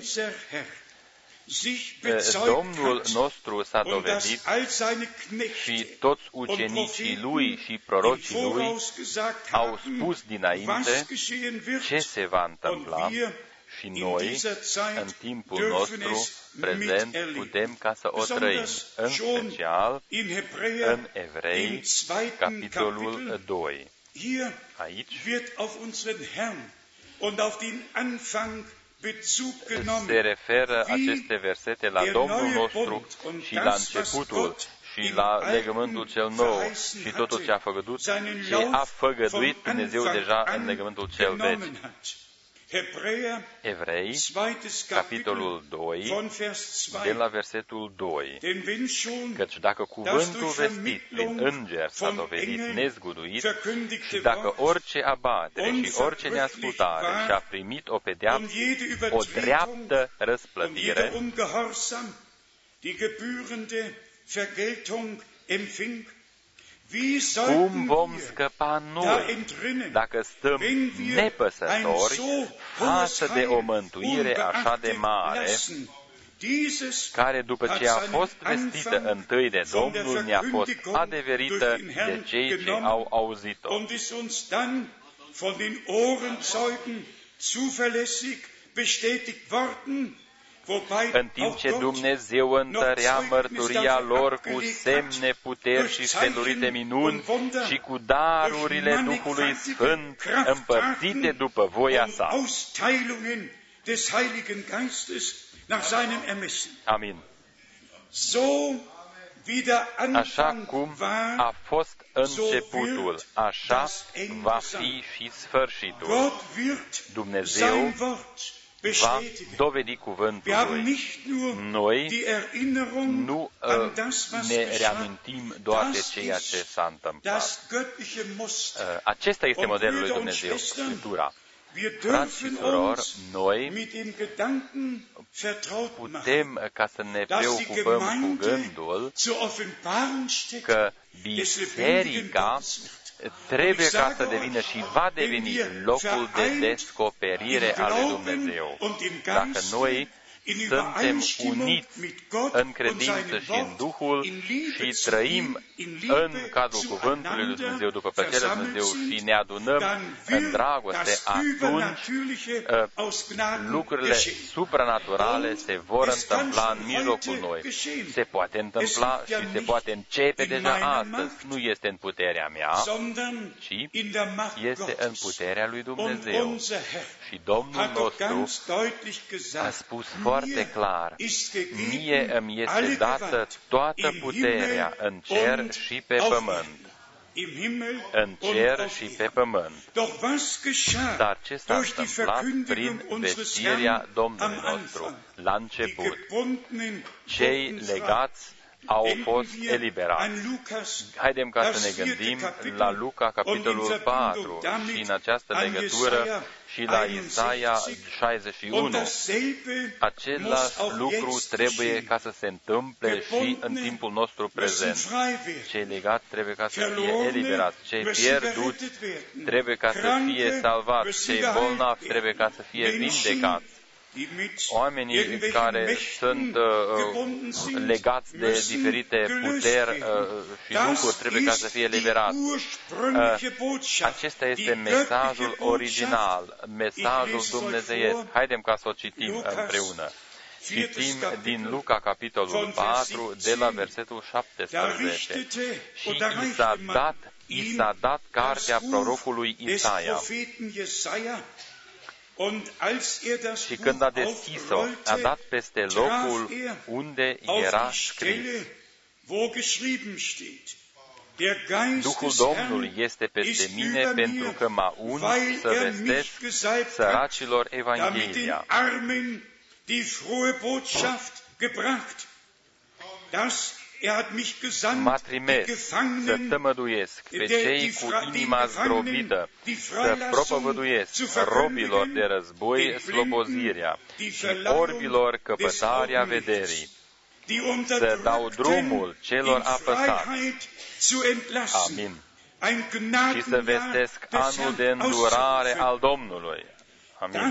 Domnul nostru s-a dovedit și toți ucenicii Lui și prorocii Lui au spus dinainte ce se va întâmpla și noi, în timpul nostru prezent, putem ca să o trăim, în special în Evrei, capitolul 2. Aici se referă aceste versete la Domnul nostru și la începutul și la legământul cel nou și totul ce a făgăduit Dumnezeu deja în legământul cel vechi. Evrei, capitolul 2, de la versetul 2. Căci dacă cuvântul vestit prin înger s-a dovedit nezguduit și dacă orice abatere și orice neascultare și-a primit o pedeapsă, o dreaptă răsplătire, cum vom scăpa noi dacă stăm nepăsători față de o mântuire așa de mare, care după ce a fost vestită întâi de Domnul, ne-a fost adeverită de cei ce au auzit-o. În timp ce Dumnezeu întărea mărturia lor cu semne, puteri și felurite minuni și cu darurile Duhului Sfânt împărțite după voia sa. Amin. Așa cum a fost începutul, așa va fi și sfârșitul. Dumnezeu va dovedi cuvântul Lui. Noi nu ne reamintim doar de ceea ce s-a întâmplat. Acesta este modelul lui Dumnezeu, Scriptura. Frați și surori, noi putem ca să ne preocupăm cu gândul că biserica trebuie ca să devină și va deveni locul de descoperire a lui Dumnezeu. Dacă noi suntem uniți în credință și în Duhul și trăim în cadrul Cuvântului lui Dumnezeu, după plăcerea lui Dumnezeu și ne adunăm în dragoste, atunci lucrurile supranaturale se vor întâmpla în mijlocul noi. Se poate întâmpla și se poate începe deja astăzi. Nu este în puterea mea, ci este în puterea lui Dumnezeu. Și Domnul nostru a spus foarte clar, mie îmi este dată toată puterea în cer și pe pământ. În cer și pe pământ. Dar ce s-a întâmplat prin vestirea Domnului nostru? La început, cei legați au fost eliberați. Haidem ca să ne gândim la Luca, capitolul 4, și în această legătură și la Isaia 61. Același lucru trebuie ca să se întâmple și în timpul nostru prezent. Cei legați trebuie ca să fie eliberați, cei pierduți trebuie ca să fie salvați, cei bolnavi trebuie ca să fie vindecați. Oamenii care sunt legați de diferite puteri și lucruri trebuie ca să fie eliberați. Acesta este mesajul original, mesajul dumnezeiesc. Haidem ca să o citim împreună. Citim din Luca, capitolul 4, de la versetul 17. Și i s-a dat cartea prorocului Isaia. Și când a deschis-o, a dat peste locul unde era scris. Duhul Domnului este peste mine pentru că m-a uns să vestesc săracilor Evanghelia. M-a trimis să tămăduiesc pe cei cu inima zdrobită, să propovăduiesc robilor de război slobozirea și orbilor căpătarea vederii, să dau drumul celor apăsați. Amin. Și să vestesc anul de îndurare al Domnului. Amin.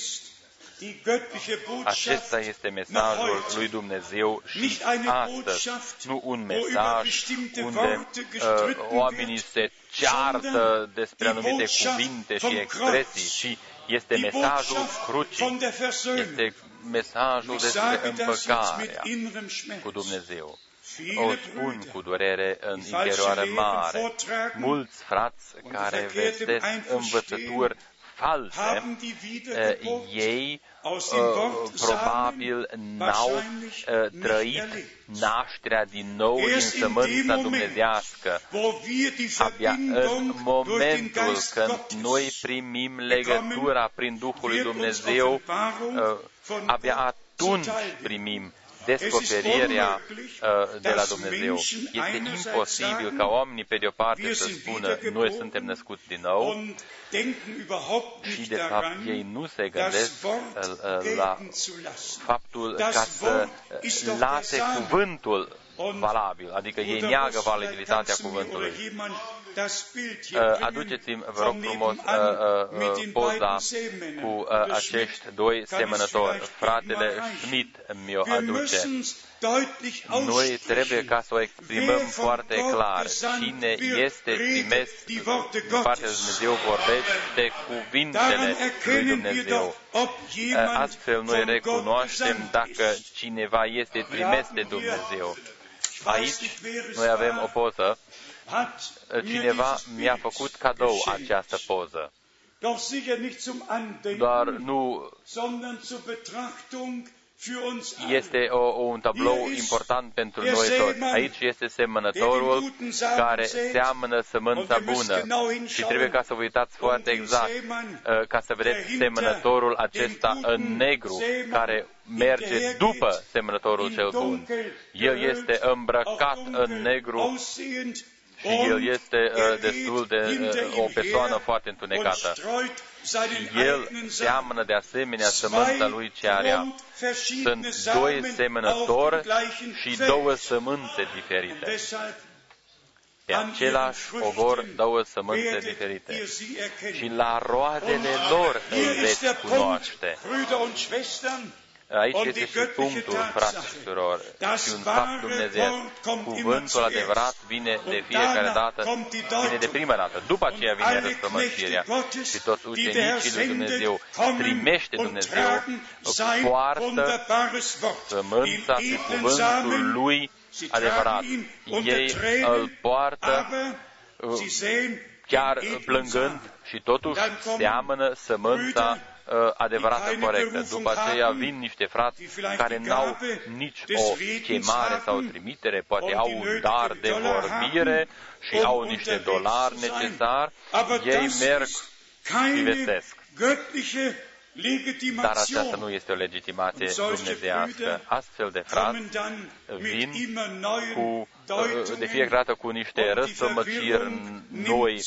Acesta este mesajul lui Dumnezeu și astăzi, nu un mesaj unde oamenii se ceartă despre anumite cuvinte și expresii, ci este mesajul crucii, este mesajul despre împăcarea cu Dumnezeu. O spun cu durere în interioară mare. Mulți frați care vestesc învățături false, ei probabil n-au trăit nașterea din nou din sămânța dumnezească. Abia în momentul când noi primim legătura prin Duhul lui Dumnezeu, abia atunci primim descoperirea de la Dumnezeu. Este imposibil ca oamenii pe de-o parte să spună noi suntem născuți din nou și de fapt ei nu se gândesc la faptul ca să lase cuvântul valabil, adică ei neagă valabilitatea cuvântului. Aduceți-mi, vă rog frumos, poza cu acești doi semănători. Fratele Schmidt mi-o aduce. Noi trebuie ca să o exprimăm foarte clar. Cine este trimis din partea lui Dumnezeu vorbește cuvintele lui Dumnezeu. Astfel noi recunoaștem dacă cineva este trimis de Dumnezeu. Aici noi avem o poză. Cineva mi-a făcut cadou această poză. Doar nu este un tablou important pentru noi toți. Aici este semănătorul care seamănă sămânța bună și trebuie ca să vă uitați foarte exact ca să vedeți semănătorul acesta în negru care merge după semănătorul cel bun. El este îmbrăcat în negru și el este destul de o persoană foarte întunecată. Și el seamănă de asemenea sămânța lui cea rea. Sunt doi semănători și două sămânțe diferite. Pe același ogor două sămânțe diferite. Și la roadele lor îl veți cunoaște. Aici este și punctul, frați și surori, și un fapt Dumnezeu. Cuvântul adevărat vine de fiecare dată, vine de prima dată. După aceea vine răstămăcirea și toți ucenicii lui Dumnezeu trimește Dumnezeu, poartă sămânța și cuvântul lui adevărat. Ei îl poartă chiar plângând și totuși seamănă sămânța adevărată, corectă. După aceea vin niște frați care n-au nici o chemare sau trimitere, poate au un dar de vorbire și au niște dolari necesari, ei merg și vestesc. Dar aceasta nu este o legitimație dumnezeiască. Astfel de frați vin de fiecare dată cu niște răstămăciri noi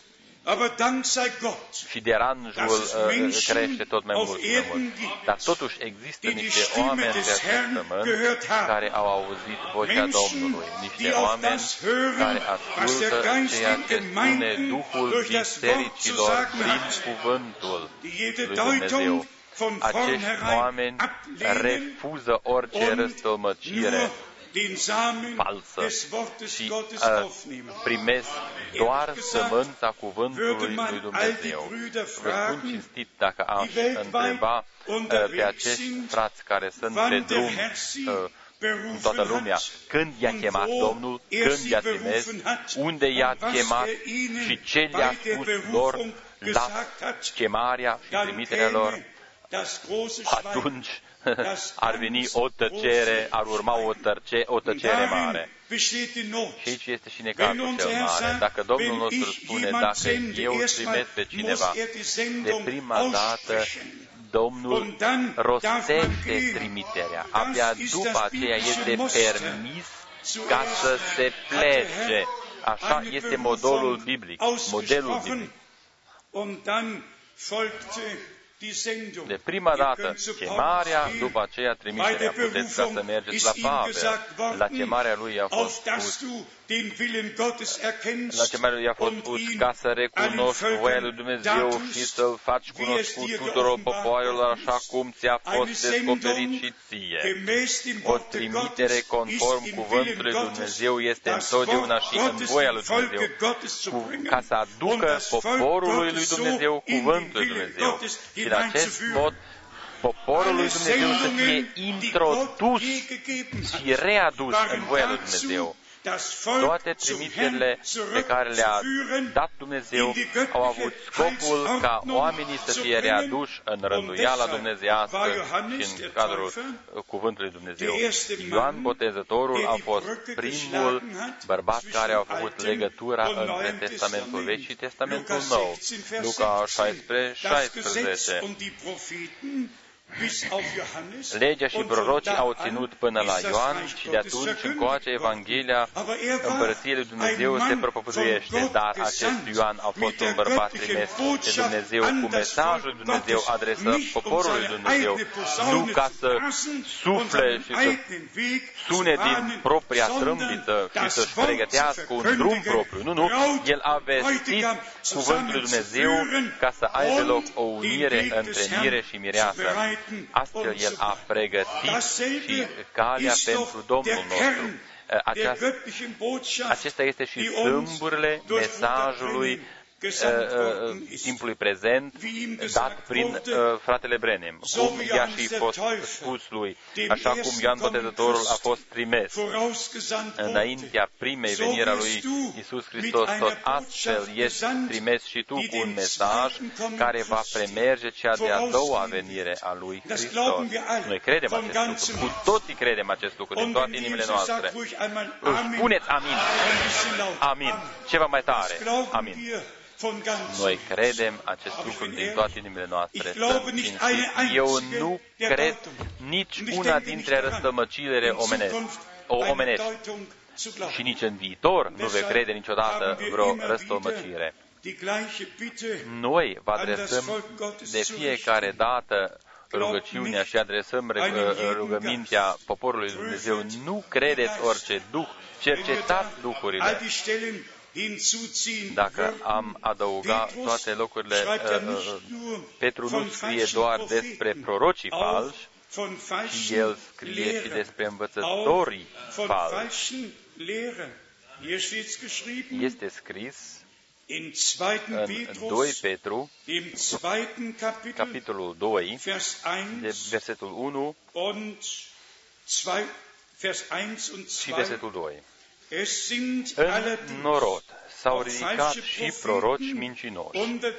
și deranjul crește tot mai mult și mai mult. Dar totuși există niște oameni de acest pământ care au auzit vocea Domnului, niște oameni care ascultă ceea ce spune Duhul bisericilor prin cuvântul lui Dumnezeu. Acești oameni refuză orice răstălmăcire falsă și primesc doar sămânța cuvântului lui Dumnezeu. Vă spun cinstit, dacă aș întreba pe acești frați care sunt pe drum în toată lumea, când i-a chemat Domnul, când i-a trimis, unde i-a chemat și ce le-a spus lor la chemarea și trimiterea lor, atunci ar veni o tăcere, ar urma o tăcere mare. Și aici este și necazul cel mare. Dacă Domnul nostru spune, dacă eu trimit pe cineva, de prima dată Domnul rostește trimiterea. Abia după aceea este permis ca să se plece. Așa este modelul biblic. De prima dată chemarea, după aceea trimiterea. Puteți ca să mergeți la Pavel. La chemarea lui a fost spus, ca să recunoști voia lui Dumnezeu și să-L faci cunoscut tuturor popoarelor așa cum ți-a fost descoperit și ție. O trimitere conform cuvântului lui Dumnezeu este întotdeauna și în voia lui Dumnezeu, ca să aducă poporului lui Dumnezeu cuvântul lui Dumnezeu. Și în acest mod poporul lui Dumnezeu să fie introdus și readus în voia lui Dumnezeu. Toate trimiterile pe care le-a dat Dumnezeu au avut scopul ca oamenii să fie readuși în rânduiala dumnezeiască și în cadrul cuvântului Dumnezeu. Ioan Botezătorul a fost primul bărbat care a făcut legătura între Testamentul Vechi și Testamentul Nou. Luca 16:16. Legea și prorocii au ținut până la Ioan și de atunci încoace Evanghelia Împărăției lui Dumnezeu se propovăduiește, dar acest Ioan a fost un bărbat trimis de Dumnezeu cu mesajul lui Dumnezeu adresat poporului lui Dumnezeu, nu ca să sufle și să sune din propria trâmbiță și să-și pregătească un drum propriu. Nu, el a vestit cuvântul lui Dumnezeu ca să aibă loc o unire între mire și mireasă. Astfel, el a pregătit și calea pentru Domnul nostru. Acesta este și sâmburile mesajului timpului prezent dat prin fratele Branham, cum i-a și fost spus lui, așa cum Ioan Botezătorul a fost trimis înaintea primei veniri a lui Iisus Hristos, tot astfel ești trimis și tu cu un mesaj care va premerge cea de-a doua venire a lui Hristos. Noi credem acest lucru, cu toții credem acest lucru din toate inimile noastre. Spuneți amin, amin, ceva mai tare, amin. Noi credem acest lucru din toate inimile noastre. Eu nu cred nici una dintre răstămăcirile omenești și nici în viitor nu vei crede niciodată vreo răstămăcire. Noi vă adresăm de fiecare dată rugăciunea și adresăm rugămintea poporului lui Dumnezeu. Nu credeți orice duh, cercetați duhurile. Dacă am adăugat toate locurile, Petru nu scrie doar despre prorocii falși, Și el scrie și despre învățătorii falși. Este scris în 2 Petru, capitolul 2, de versetul 1 și versetul 2. În norod s-au ridicat și proroci mincinoși,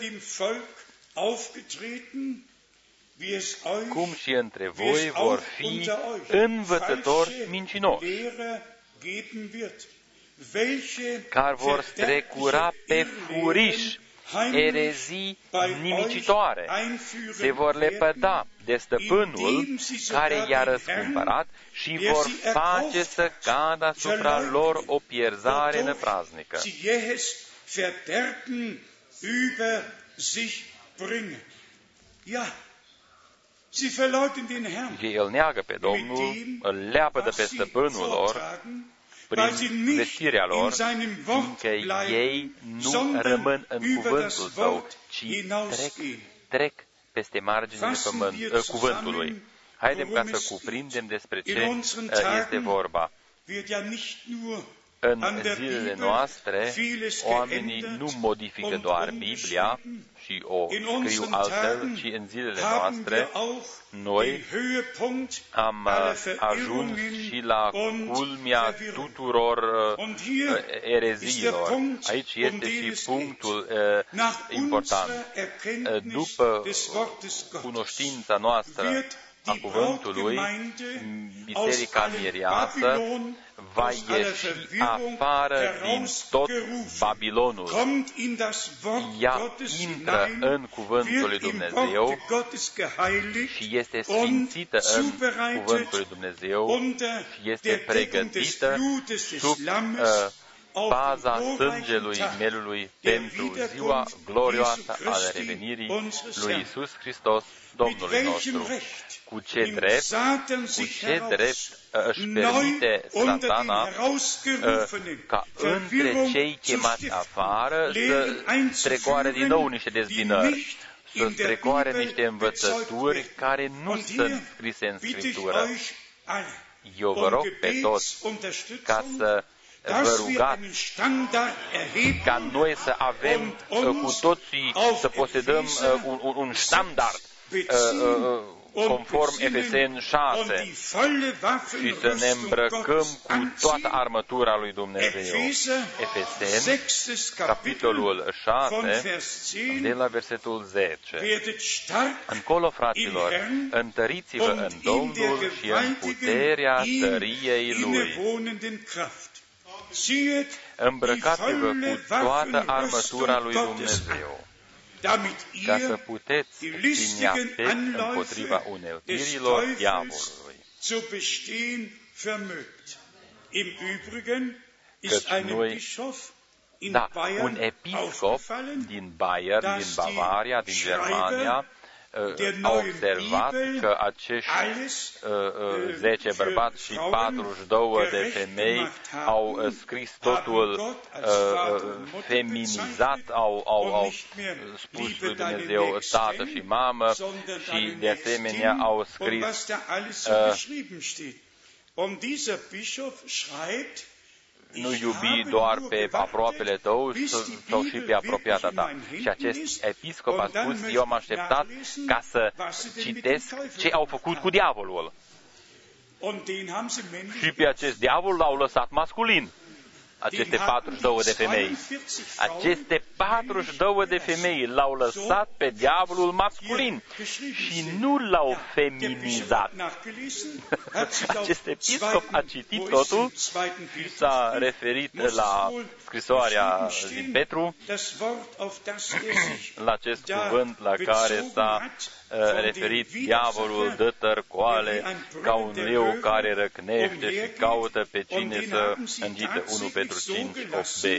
cum și între voi vor fi învățători mincinoși, care vor strecura pe furiș erezii nimicitoare, se vor lepăda de stăpânul care i-a răscumpărat și vor face să cadă asupra lor o pierzare năpraznică. Ei îl neagă pe Domnul, îl leapădă pe stăpânul lor, prin vestirea lor, fiindcă ei nu rămân în cuvântul său, ci trec peste marginile cuvântului. Haidem ca să cuprindem despre ce este vorba. În zilele noastre, oamenii nu modifică doar Biblia și o scriu altfel, ci în zilele noastre noi am ajuns și la culmea tuturor ereziilor. Aici este și punctul important. După cunoștința noastră a cuvântului, Biserica Mireasă va ieși afară din tot Babilonul. Ea intră în cuvântul lui Dumnezeu și este sfințită în cuvântul lui Dumnezeu și este pregătită sub baza sângelui Mielului pentru ziua glorioasă a revenirii lui Iisus Hristos, Domnului nostru. Cu ce drept își permite Satana ca între cei chemați afară să strecoare din nou niște dezbinări, să strecoare niște învățături care nu sunt scrise în Scriptură. Eu vă rog pe toți ca să vă rugați ca noi să avem cu toții, să posedăm un standard conform Efeseni 6 și să ne îmbrăcăm cu toată armătura lui Dumnezeu. Efeseni, capitolul 6, de la versetul 10. Încolo, fraților, întăriți-vă în Domnul și în puterea tăriei Lui. Îmbrăcați-vă cu toată armătura lui Dumnezeu, ca să puteți ține aspect împotriva uneltirilor diavolului. Căci noi, un episcop din Bayern, din Bavaria, din Germania, a observat că acești 10 bărbați și 42 de femei au scris totul feminizat, au spus lui Dumnezeu tată și mamă și de asemenea au scris nu iubi doar pe aproapele tău sau și pe apropiata ta. Și acest episcop a spus, eu am așteptat ca să citesc ce au făcut cu diavolul. Și pe acest diavol l-au lăsat masculin. Aceste 42 de femei. Aceste 42 de femei l-au lăsat pe diavolul masculin și nu l-au feminizat. Acest episcop a citit totul și s-a referit la scrisoarea din Petru, la acest cuvânt la care s-a referit, diavolul dă tărcoale ca un leu care răcnește și caută pe cine să înghite. 1 Petru 5, 8b.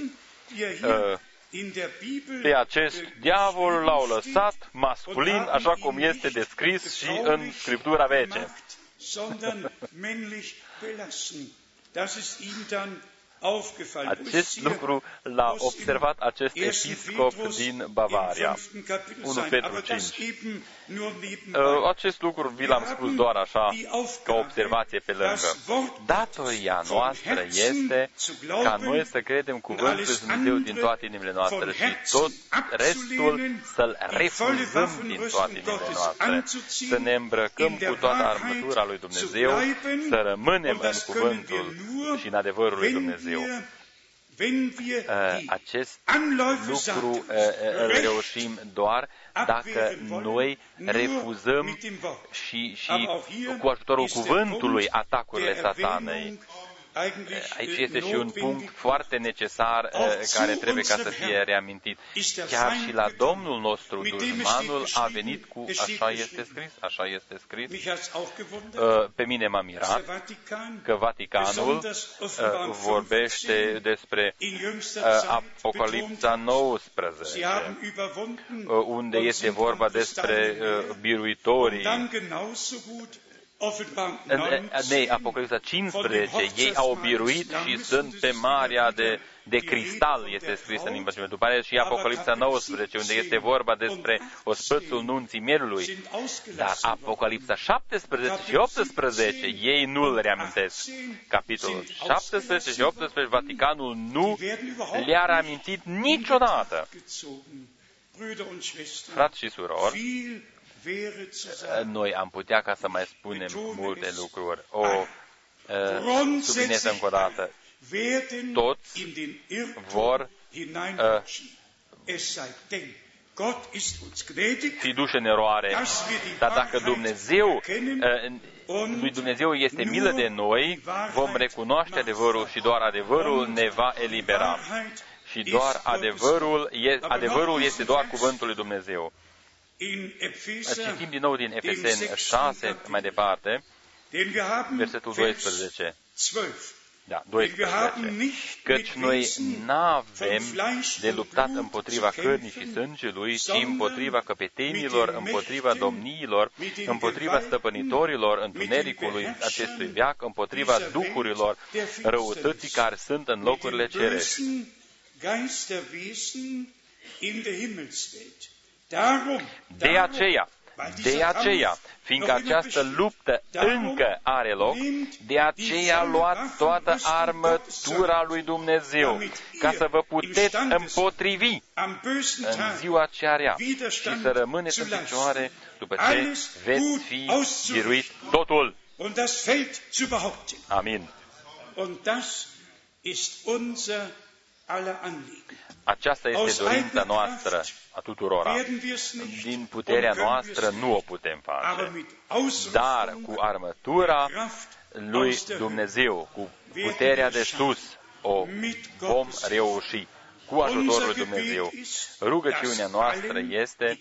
Pe acest diavol l-au lăsat masculin, așa cum este descris și în Scriptura veche. Acest lucru l-a observat acest episcop din Bavaria. 1 Petru 5. Acest lucru vi l-am spus doar așa, ca observație pe lângă. Datoria noastră este ca noi să credem cuvântul lui Dumnezeu din toate inimile noastre și tot restul să-l refuzăm din toate inimile noastre. Să ne îmbrăcăm cu toată armătura lui Dumnezeu, să rămânem în cuvântul și în adevărul lui Dumnezeu. Acest lucru îl reușim doar dacă noi refuzăm și cu ajutorul cuvântului atacurile satanei. Aici este și un punct foarte necesar care trebuie ca să fie reamintit. Chiar și la Domnul nostru, dușmanul a venit cu așa este scris. Pe mine m-a mirat că Vaticanul vorbește despre Apocalipsa 19, unde este vorba despre biruitorii. Apocalipsa 15, ei au biruit și sunt pe marea de cristal, este scris în limba cea. După aceea și Apocalipsa 19, unde este vorba despre ospățul nunții mielului. Dar Apocalipsa 17 și 18, ei nu-l reamintesc. Capitolul 17 și 18, Vaticanul nu le-a reamintit niciodată. Frați și surori, noi am putea ca să mai spunem multe lucruri. Subliniez încă o dată. Toți vor fi duși în eroare. Dar dacă lui Dumnezeu este milă de noi, vom recunoaște adevărul și doar adevărul ne va elibera. Și doar adevărul este doar cuvântul lui Dumnezeu. Citim din nou din Efeseni 6, mai departe, versetul 12. Da, 12. Căci noi n-avem de luptat împotriva cărnii și sângelui, ci împotriva căpetenilor, împotriva domniilor, împotriva stăpânitorilor întunericului acestui veac, împotriva duhurilor răutății care sunt în locurile cerești. De aceea, fiindcă această luptă încă are loc, de aceea luați toată armătura lui Dumnezeu, ca să vă puteți împotrivi în ziua cea rea și să rămâneți în picioare după ce veți fi biruit totul. Amin. Aceasta este dorința noastră a tuturora. Din puterea noastră nu o putem face, dar cu armătura lui Dumnezeu, cu puterea de sus, o vom reuși. Cu ajutorul lui Dumnezeu. Rugăciunea noastră este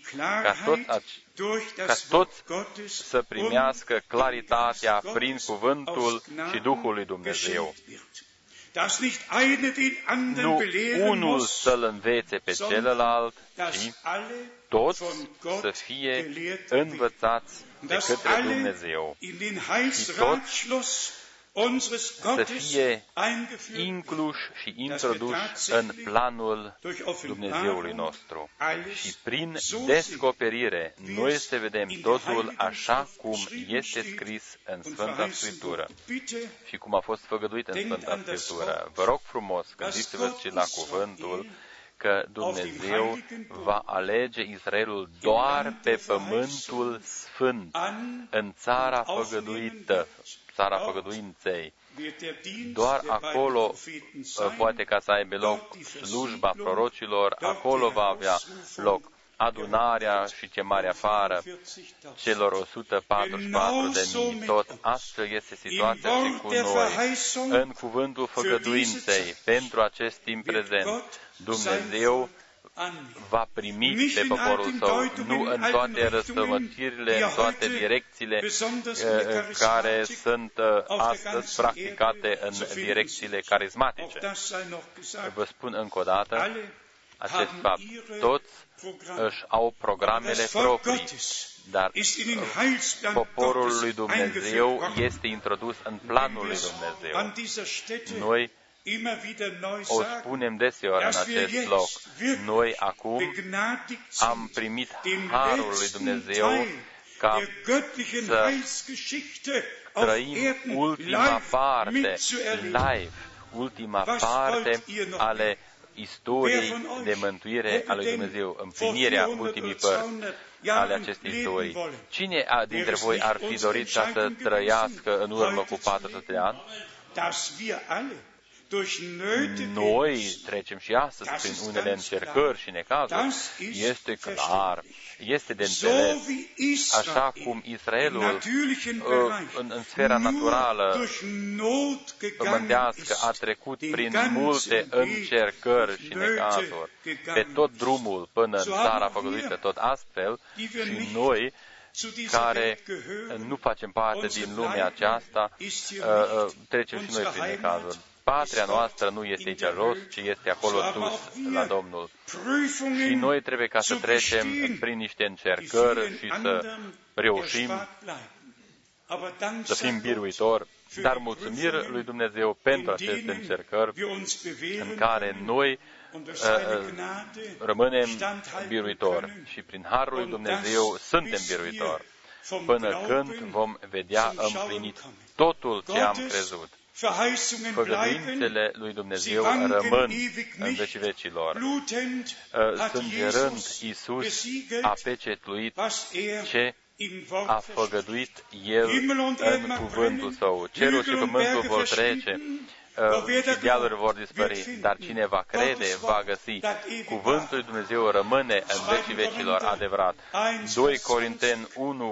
ca toți să primească claritatea prin cuvântul și Duhul lui Dumnezeu. Nu unul să-l învețe pe celălalt, ci toți să fie învățați de către Dumnezeu și toți să fie incluși și introduși în planul Dumnezeului nostru. Și prin descoperire noi să vedem totul așa cum este scris în Sfânta Scriptură și cum a fost făgăduit în Sfânta Scriptură. Vă rog frumos, gândiți-vă și la cuvântul că Dumnezeu va alege Israelul doar pe pământul sfânt, în țara făgăduită, țara făgăduinței. Doar acolo poate ca să aibă loc slujba prorocilor, acolo va avea loc adunarea și chemarea afară celor 144.000. Tot astfel este situația și cu noi. În cuvântul făgăduinței, pentru acest timp prezent, Dumnezeu va primi pe poporul său, nu în toate răstămăcirile, în toate direcțiile care sunt astăzi practicate în direcțiile carismatice. Vă spun încă o dată acest fapt. Toți își au programele proprii, dar poporul lui Dumnezeu este introdus în planul lui Dumnezeu. Noi O spunem deseori în acest loc. Noi acum am primit harul lui Dumnezeu ca să trăim ultima parte, live, ultima parte ale istoriei de mântuire a lui Dumnezeu, împlinirea ultimii părți ale acestei istorii. Cine dintre voi ar fi dorit ca să trăiască în urmă cu 400 de ani? Noi trecem și astăzi prin unele încercări și necazuri. Este clar, este de înțeles, așa cum Israelul în sfera naturală pământească a trecut prin multe încercări și necazuri pe tot drumul până în țara făgăduită, tot astfel și noi care nu facem parte din lumea aceasta, trecem și noi prin necazuri. Patria noastră nu este aici jos, ci este acolo sus la Domnul. Și noi trebuie ca să trecem prin niște încercări și să reușim să fim biruitori. Dar mulțumiri lui Dumnezeu pentru aceste încercări în care noi rămânem biruitori și prin harul lui Dumnezeu suntem biruitori până când vom vedea împlinit totul ce am crezut. Făgăduințele lui Dumnezeu rămân în vecii vecilor. Sângerând, Iisus a pecetluit ce a făgăduit El în cuvântul Său. Cerul și pământul vor trece, și dealuri vor dispări, dar cine va crede, va găsi. Cuvântul lui Dumnezeu rămâne în vecii vecilor adevărat. 2 Corinteni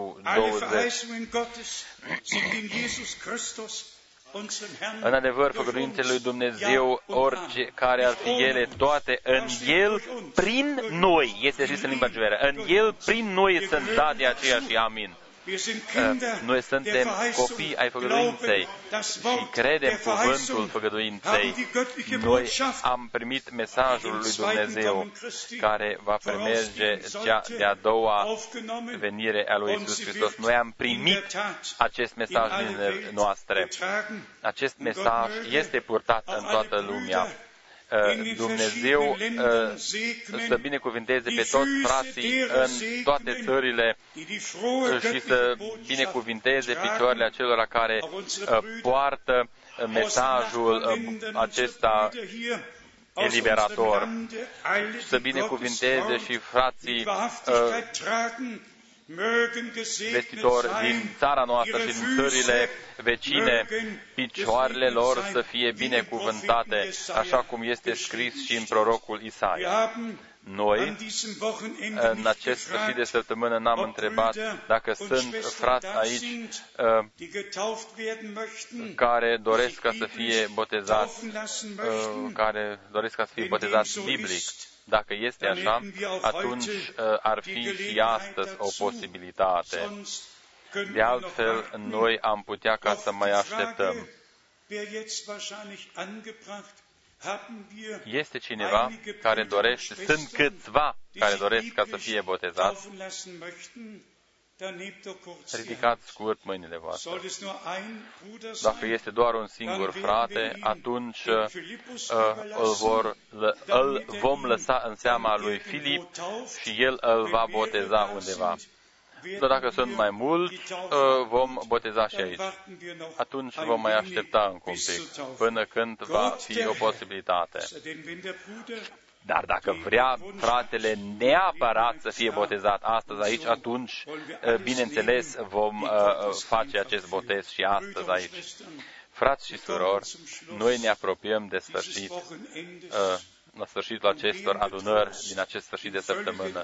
1:20. În adevăr, făgăduințele lui Dumnezeu, orice care ar fi ele, toate în El, prin noi, este scris în limba juveră, în El, prin noi sunt date aceea și amin. Noi suntem copii ai făgăduinței și credem cuvântul făgăduinței. Noi am primit mesajul lui Dumnezeu care va premerge cea de-a doua venire a lui Iisus Hristos. Noi am primit acest mesaj din noastre. Acest mesaj este purtat în toată lumea. Dumnezeu să binecuvinteze pe toți frații în toate țările și să binecuvinteze picioarele acelora care poartă mesajul acesta eliberator. Să binecuvinteze și frații vestitori din țara noastră și din țările vecine, picioarele lor să fie binecuvântate, așa cum este scris și în prorocul Isaia. Noi, în acest sfârșit de săptămână, n-am întrebat dacă sunt frați aici care doresc ca să fie botezați, biblic. Dacă este așa, atunci ar fi și astăzi o posibilitate. De altfel, noi am putea ca să mai așteptăm. Este cineva care dorește, sunt câțiva care doresc ca să fie botezați. Ridicați scurt mâinile voastre. Dacă este doar un singur frate, atunci îl vom lăsa în seama lui Filip și el îl va boteza undeva. Dar dacă sunt mai mulți, vom boteza și aici. Atunci vom mai aștepta încă un pic, până când va fi o posibilitate. Dar dacă vrea fratele neapărat să fie botezat astăzi aici, atunci, bineînțeles, vom face acest botez și astăzi aici. Frați și surori, noi ne apropiem de sfârșit, la sfârșitul acestor adunări din acest sfârșit de săptămână.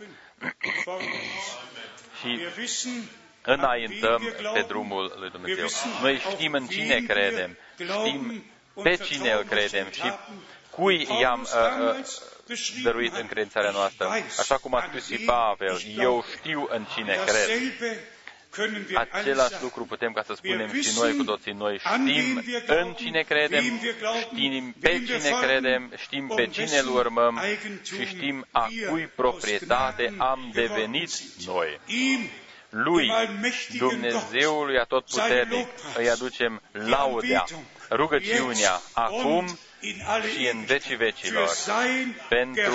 Și înaintăm pe drumul lui Dumnezeu. Noi știm în cine credem, știm pe cine îl credem și cui i-am dăruit încredințarea noastră. Așa cum a spus și Pavel, eu știu în cine cred. Același lucru putem ca să spunem și noi cu toții. Noi știm în cine credem, știm pe cine credem, știm pe cine îl urmăm și știm a cui proprietate am devenit noi. Lui, Dumnezeului Atotputernic, îi aducem laudea, rugăciunea acum și în vecii vecilor pentru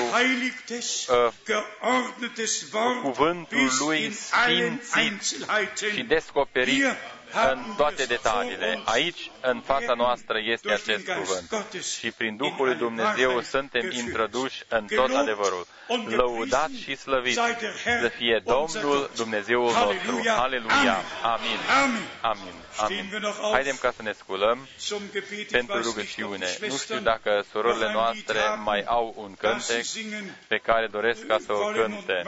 cuvântul lui sfințit și descoperit în toate detaliile. Aici, în fața noastră, este acest cuvânt. Și prin Duhul lui Dumnezeu suntem introduși în tot adevărul. Lăudat și slăvit să fie Domnul Dumnezeul nostru. Aleluia! Amin! Amin! Amin! Haidem ca să ne sculăm pentru rugăciune. Nu știu dacă surorile noastre mai au un cântec pe care doresc ca să o cânte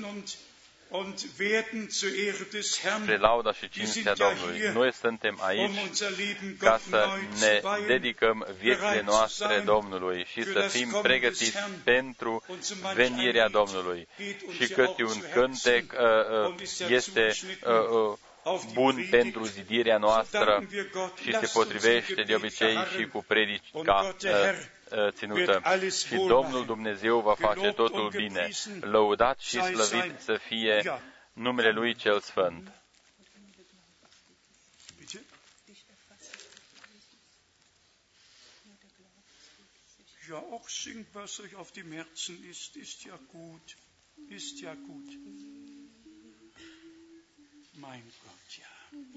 spre lauda și cinstea Domnului. Noi suntem aici ca să ne dedicăm viețile noastre Domnului și să fim pregătiți pentru venirea Domnului. Și câte un cântec este bun pentru zidirea noastră și se potrivește de obicei și cu predica ținută. Și Domnul Dumnezeu va face totul bine. Lăudat și slăvit să fie numele Lui cel Sfânt. Ja, auch singt, was euch auf dem Herzen ist ja gut, Mein Gott, ja.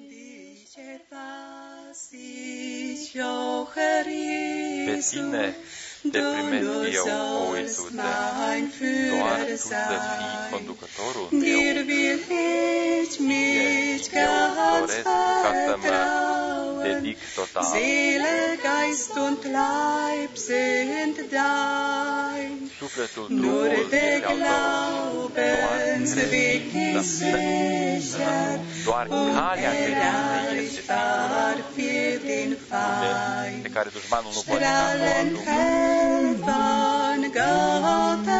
Pe tine te primesc eu, o Iisuse, doar Tu să fii conducătorul meu. Eu doresc ca să mă dedic total. Sufletul, Duhul este al Tău, doar calea credinței este singură, pe care dușmanul nu poate ca să o aducă.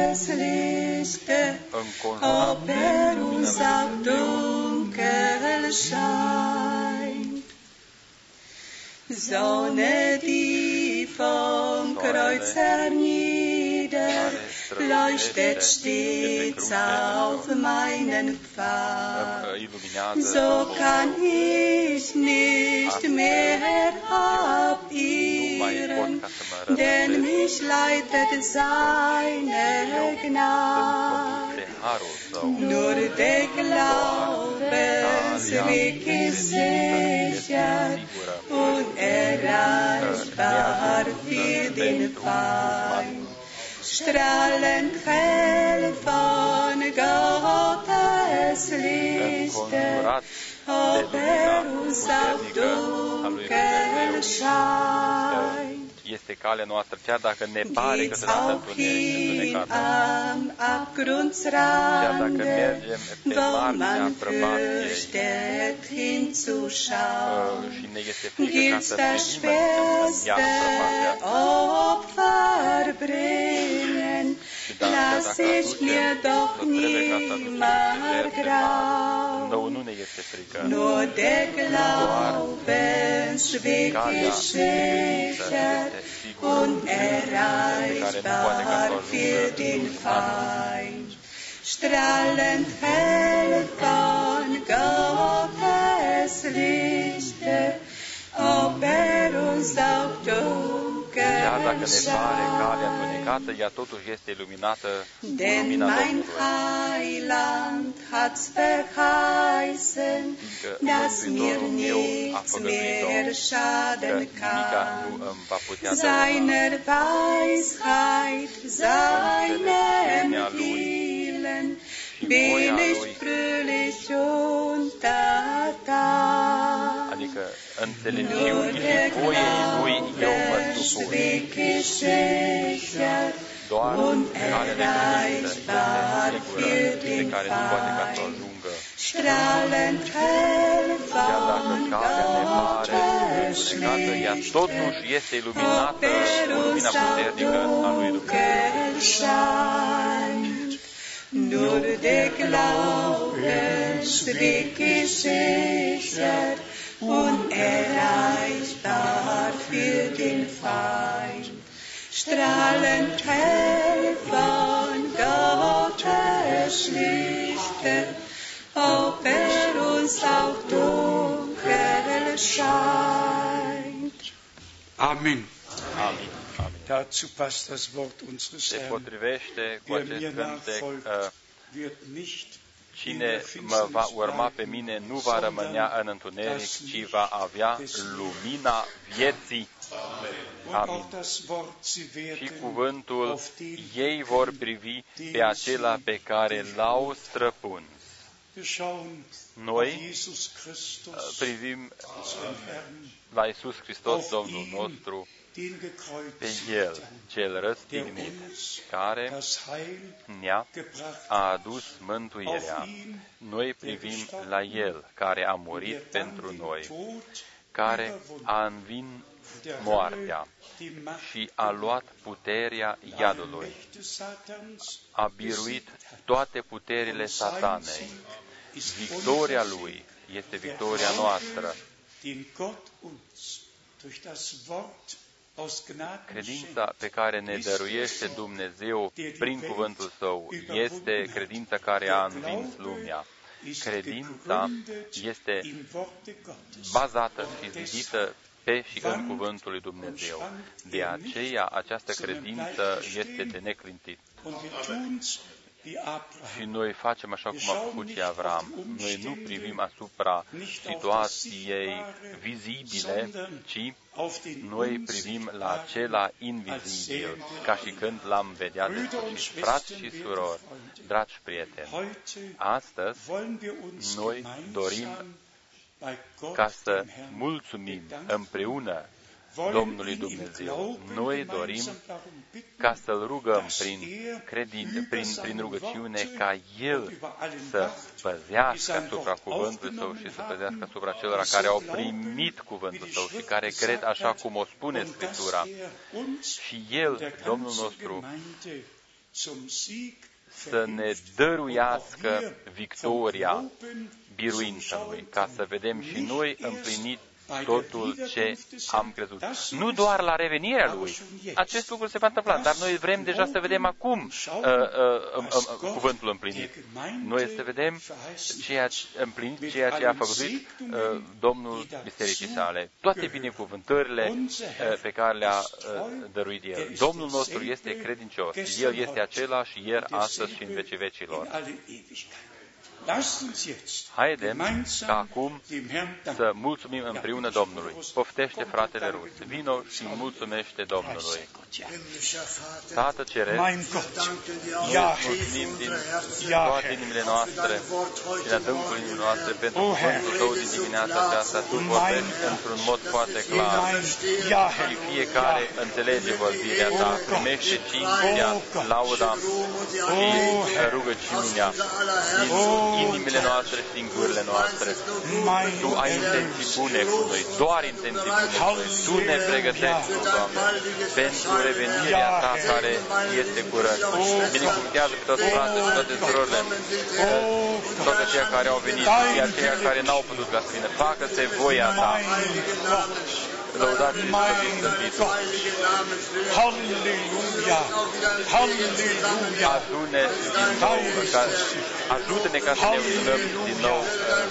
Înconjurat de lumină. Sonne, die vom Kreuz hernieder, leuchtet stets auf meinen Pfad. So kann ich nicht mehr abirren, denn mich leitet seine Gnade. Nur der Glaubensweg ist sicher und erreichbar für den Feind. Strahlend hell von Gottes Lichter, ob uns auch dunkel scheint. Este calea noastră, chiar dacă ne pare că câteodată întunecată. Chiar dacă mergem pe marginea prăpastiei și ne este frică ca să primim în ea prăpastia. Și lass ich mir doch niemals grau. Nouă nu ne este frică. Nur der Glaubensweg ist sicher und erreichbar für den Feind. Strahlend hell von Gottes Lichter, ob uns auch chiar dacă ne pare calea întunecată, ea totuși este iluminată cu lumina Domnului. Fiindcă Mântuitorul meu a făgăduit-o, că nimica nu îmi va putea dăuna. Bin ich fröhlich untertan. Adică înțelepciunii și voiei Lui eu mă supun. Doar calea de credință este sigură, pe care nu poate ca să o ajungă. Chiar dacă calea ne pare întunecată, ea totuși este iluminată cu lumina puternică a lui Dumnezeu. Nur der Glaubensweg ist sicher und erreichbar für den Feind. Strahlend hell von Gottes Lichter, ob uns auch dunkel scheint. Amen. Amin. Amin. Dazu passt das Wort unseres Se Herrn. potrivește cu Wer acest mir cântec, nachfolgt, wird nicht cine mă va urma pe mine nu va rămânea în întuneric, ci va avea lumina vieții. und Amin. auch das Wort, sie Și werden cuvântul, auf den ei vor privi pe acela pe care l-au străpuns. Wir schauen Noi auf Jesus Christus, privim unseren Herrn, la Iisus Hristos, Domnul nostru, den pe Gekreuzigten, El, cel der răstignit, uns care das Heil ne-a gebracht a hat. adus mântuirea. Auf ihn, Noi privim la El, care a murit der dann pentru den noi, Tod care überwunden, a învins der moartea Hölle, die Macht și a luat puterea iadului, Mächte Satans a biruit toate puterile satanei. Victoria Lui este victoria noastră. den Gott uns durch das Wort aus Gnaden Credința pe care ne dăruiește Dumnezeu prin cuvântul Său este credința care a învins lumea. Credința este bazată și zidită pe și în cuvântul lui Dumnezeu. De aceea, această credință este de neclintit. Și noi facem așa cum a făcut și Avram. Noi nu privim asupra situației vizibile, ci noi privim la acela invizibil, ca și când l-am vedea de sfârșit. Frați și surori, dragi prieteni, astăzi noi dorim ca să mulțumim împreună Domnului Dumnezeu. Noi dorim ca să-L rugăm prin rugăciune ca El să păzească asupra cuvântului Său și să păzească asupra celor care au primit cuvântul Său și care cred așa cum o spune Scriptura. Și El, Domnul nostru, să ne dăruiască victoria biruinței, ca să vedem și noi împlinit totul ce am crezut. Nu doar la revenirea Lui. Acest lucru se va întâmpla, dar noi vrem deja să vedem acum cuvântul împlinit. Noi să vedem ceea ce a făcut Domnul Bisericii sale. Toate binecuvântările pe care le-a dăruit El. Domnul nostru este credincios. El este același ieri, astăzi și în vecii vecilor. Haidem ca acum să mulțumim împreună Domnului. Poftește fratele Rus. Vino și mulțumește Domnului. Tată Ceresc, noi mulțumim din toate inimile noastre, din adâncul inimile noastre, pentru cuvântul Tău din dimineața aceasta. Tu vorbești într-un mod foarte clar și fiecare înțelege vorbirea Ta, primește cinstea, lauda și rugăciunea din inimile noastre și din gurile noastre. Tu ai intenții bune cu noi, doar intenții bune cu noi. Tu ne pregătești, Doamne, pentru revenirea Ta care este curând. Binecuvântează pe toți frații și toate surorile, toți aceia care au venit și aceia care n-au putut ca să vină. Facă-se voia Ta. Lăudați și slăviți Sfântul. Halleluja! Halleluja! Adune din nou, ajută-ne ca să ne unăm din nou.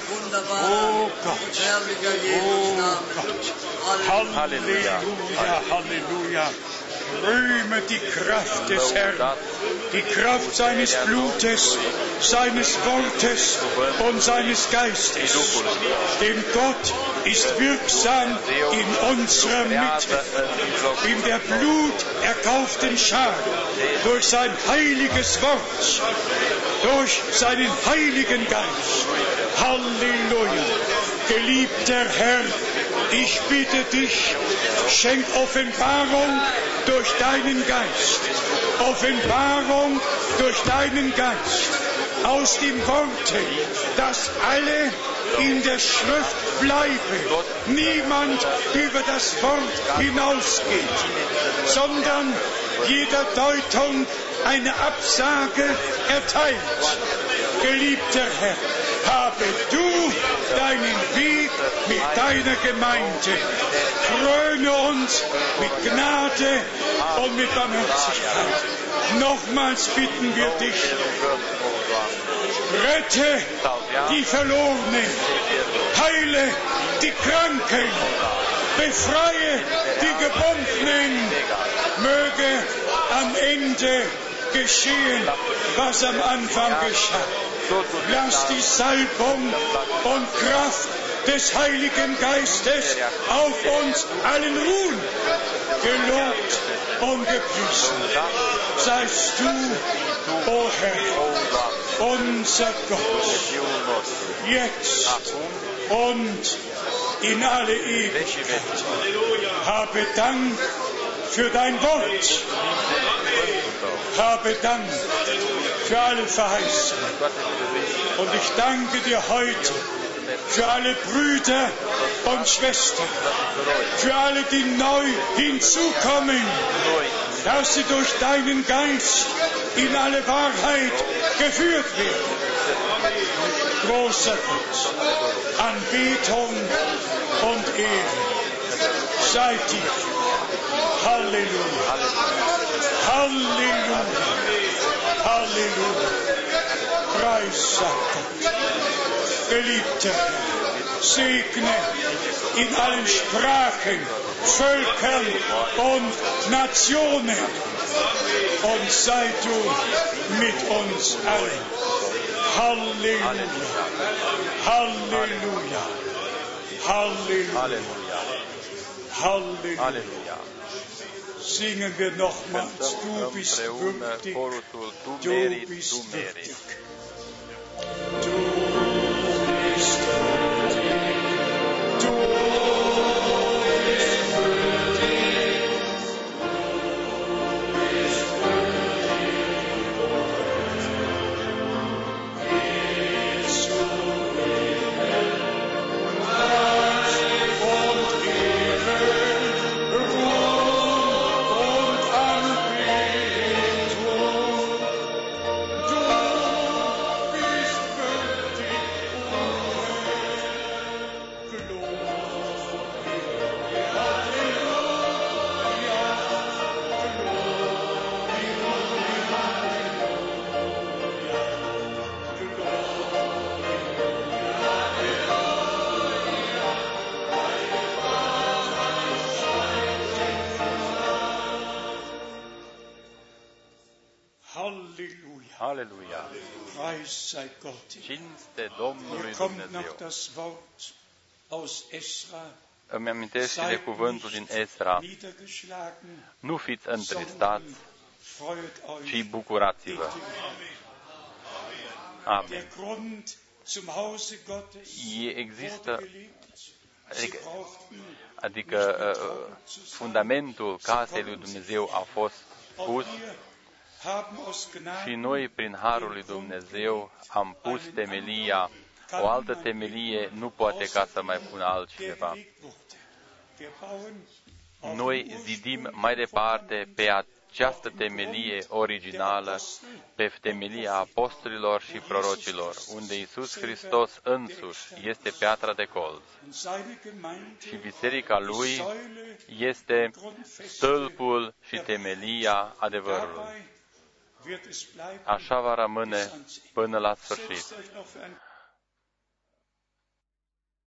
Oh Gott! Oh Gott! Halleluja! Halleluja! Rühme die Kraft des Herrn, die Kraft seines Blutes, seines Wortes und seines Geistes. Denn Gott ist wirksam in unserer Mitte, in der Blut erkauften Schar, durch sein heiliges Wort, durch seinen heiligen Geist. Halleluja! Geliebter Herr, ich bitte dich, schenk Offenbarung durch deinen Geist. Offenbarung durch deinen Geist. Aus dem Worte, dass alle in der Schrift bleiben. Niemand über das Wort hinausgeht, sondern jeder Deutung eine Absage erteilt. Geliebter Herr, habe du deinen Weg mit deiner Gemeinde. Kröne uns mit Gnade und mit Barmherzigkeit. Nochmals bitten wir dich, rette die Verlorenen, heile die Kranken, Befreie die Gebundenen. Möge am Ende geschehen, was am Anfang geschah. Lass die Salbung und Kraft des Heiligen Geistes auf uns allen ruhen. Gelobt und gepriesen seist du, o Herr, unser Gott, jetzt und in alle Ewigkeit. Habe Dank für dein Wort. Habe Dank für alle Verheißungen. Und ich danke dir heute für alle Brüder und Schwestern, für alle, die neu hinzukommen, dass sie durch deinen Geist in alle Wahrheit geführt werden. Großer Gott, Anbetung und Ehre sei dir. Halleluja. Halleluja. Halleluja. Preis sei Gott. Geliebter Herr, segne in allen Sprachen, Völkern und Nationen und sei du mit uns allen. Halleluja. Halleluja. Halleluja. Halleluja. Singen wir nochmals, du bist würdig, du bist würdig. Halleluja. Preis sei Gott. Cinste Domnului Kommt noch Dumnezeu. das Wort aus Esra. Îmi amintește de cuvântul din Esra. Niedergeschlagen, Nu fiți întristați, freut euch. ci bucurați-vă. Amen. Der Grund zum Hause Gottes Există, wurde gelegt. Sie adică fundamentul casei lui Dumnezeu a fost pus și noi, prin Harul lui Dumnezeu, am pus temelia. O altă temelie nu poate ca să mai pună altcineva. Noi zidim mai departe pe această temelie originală, pe temelia apostolilor și prorocilor, unde Iisus Hristos însuși este piatra de colț și biserica Lui este stâlpul și temelia adevărului. Așa va rămâne până la sfârșit.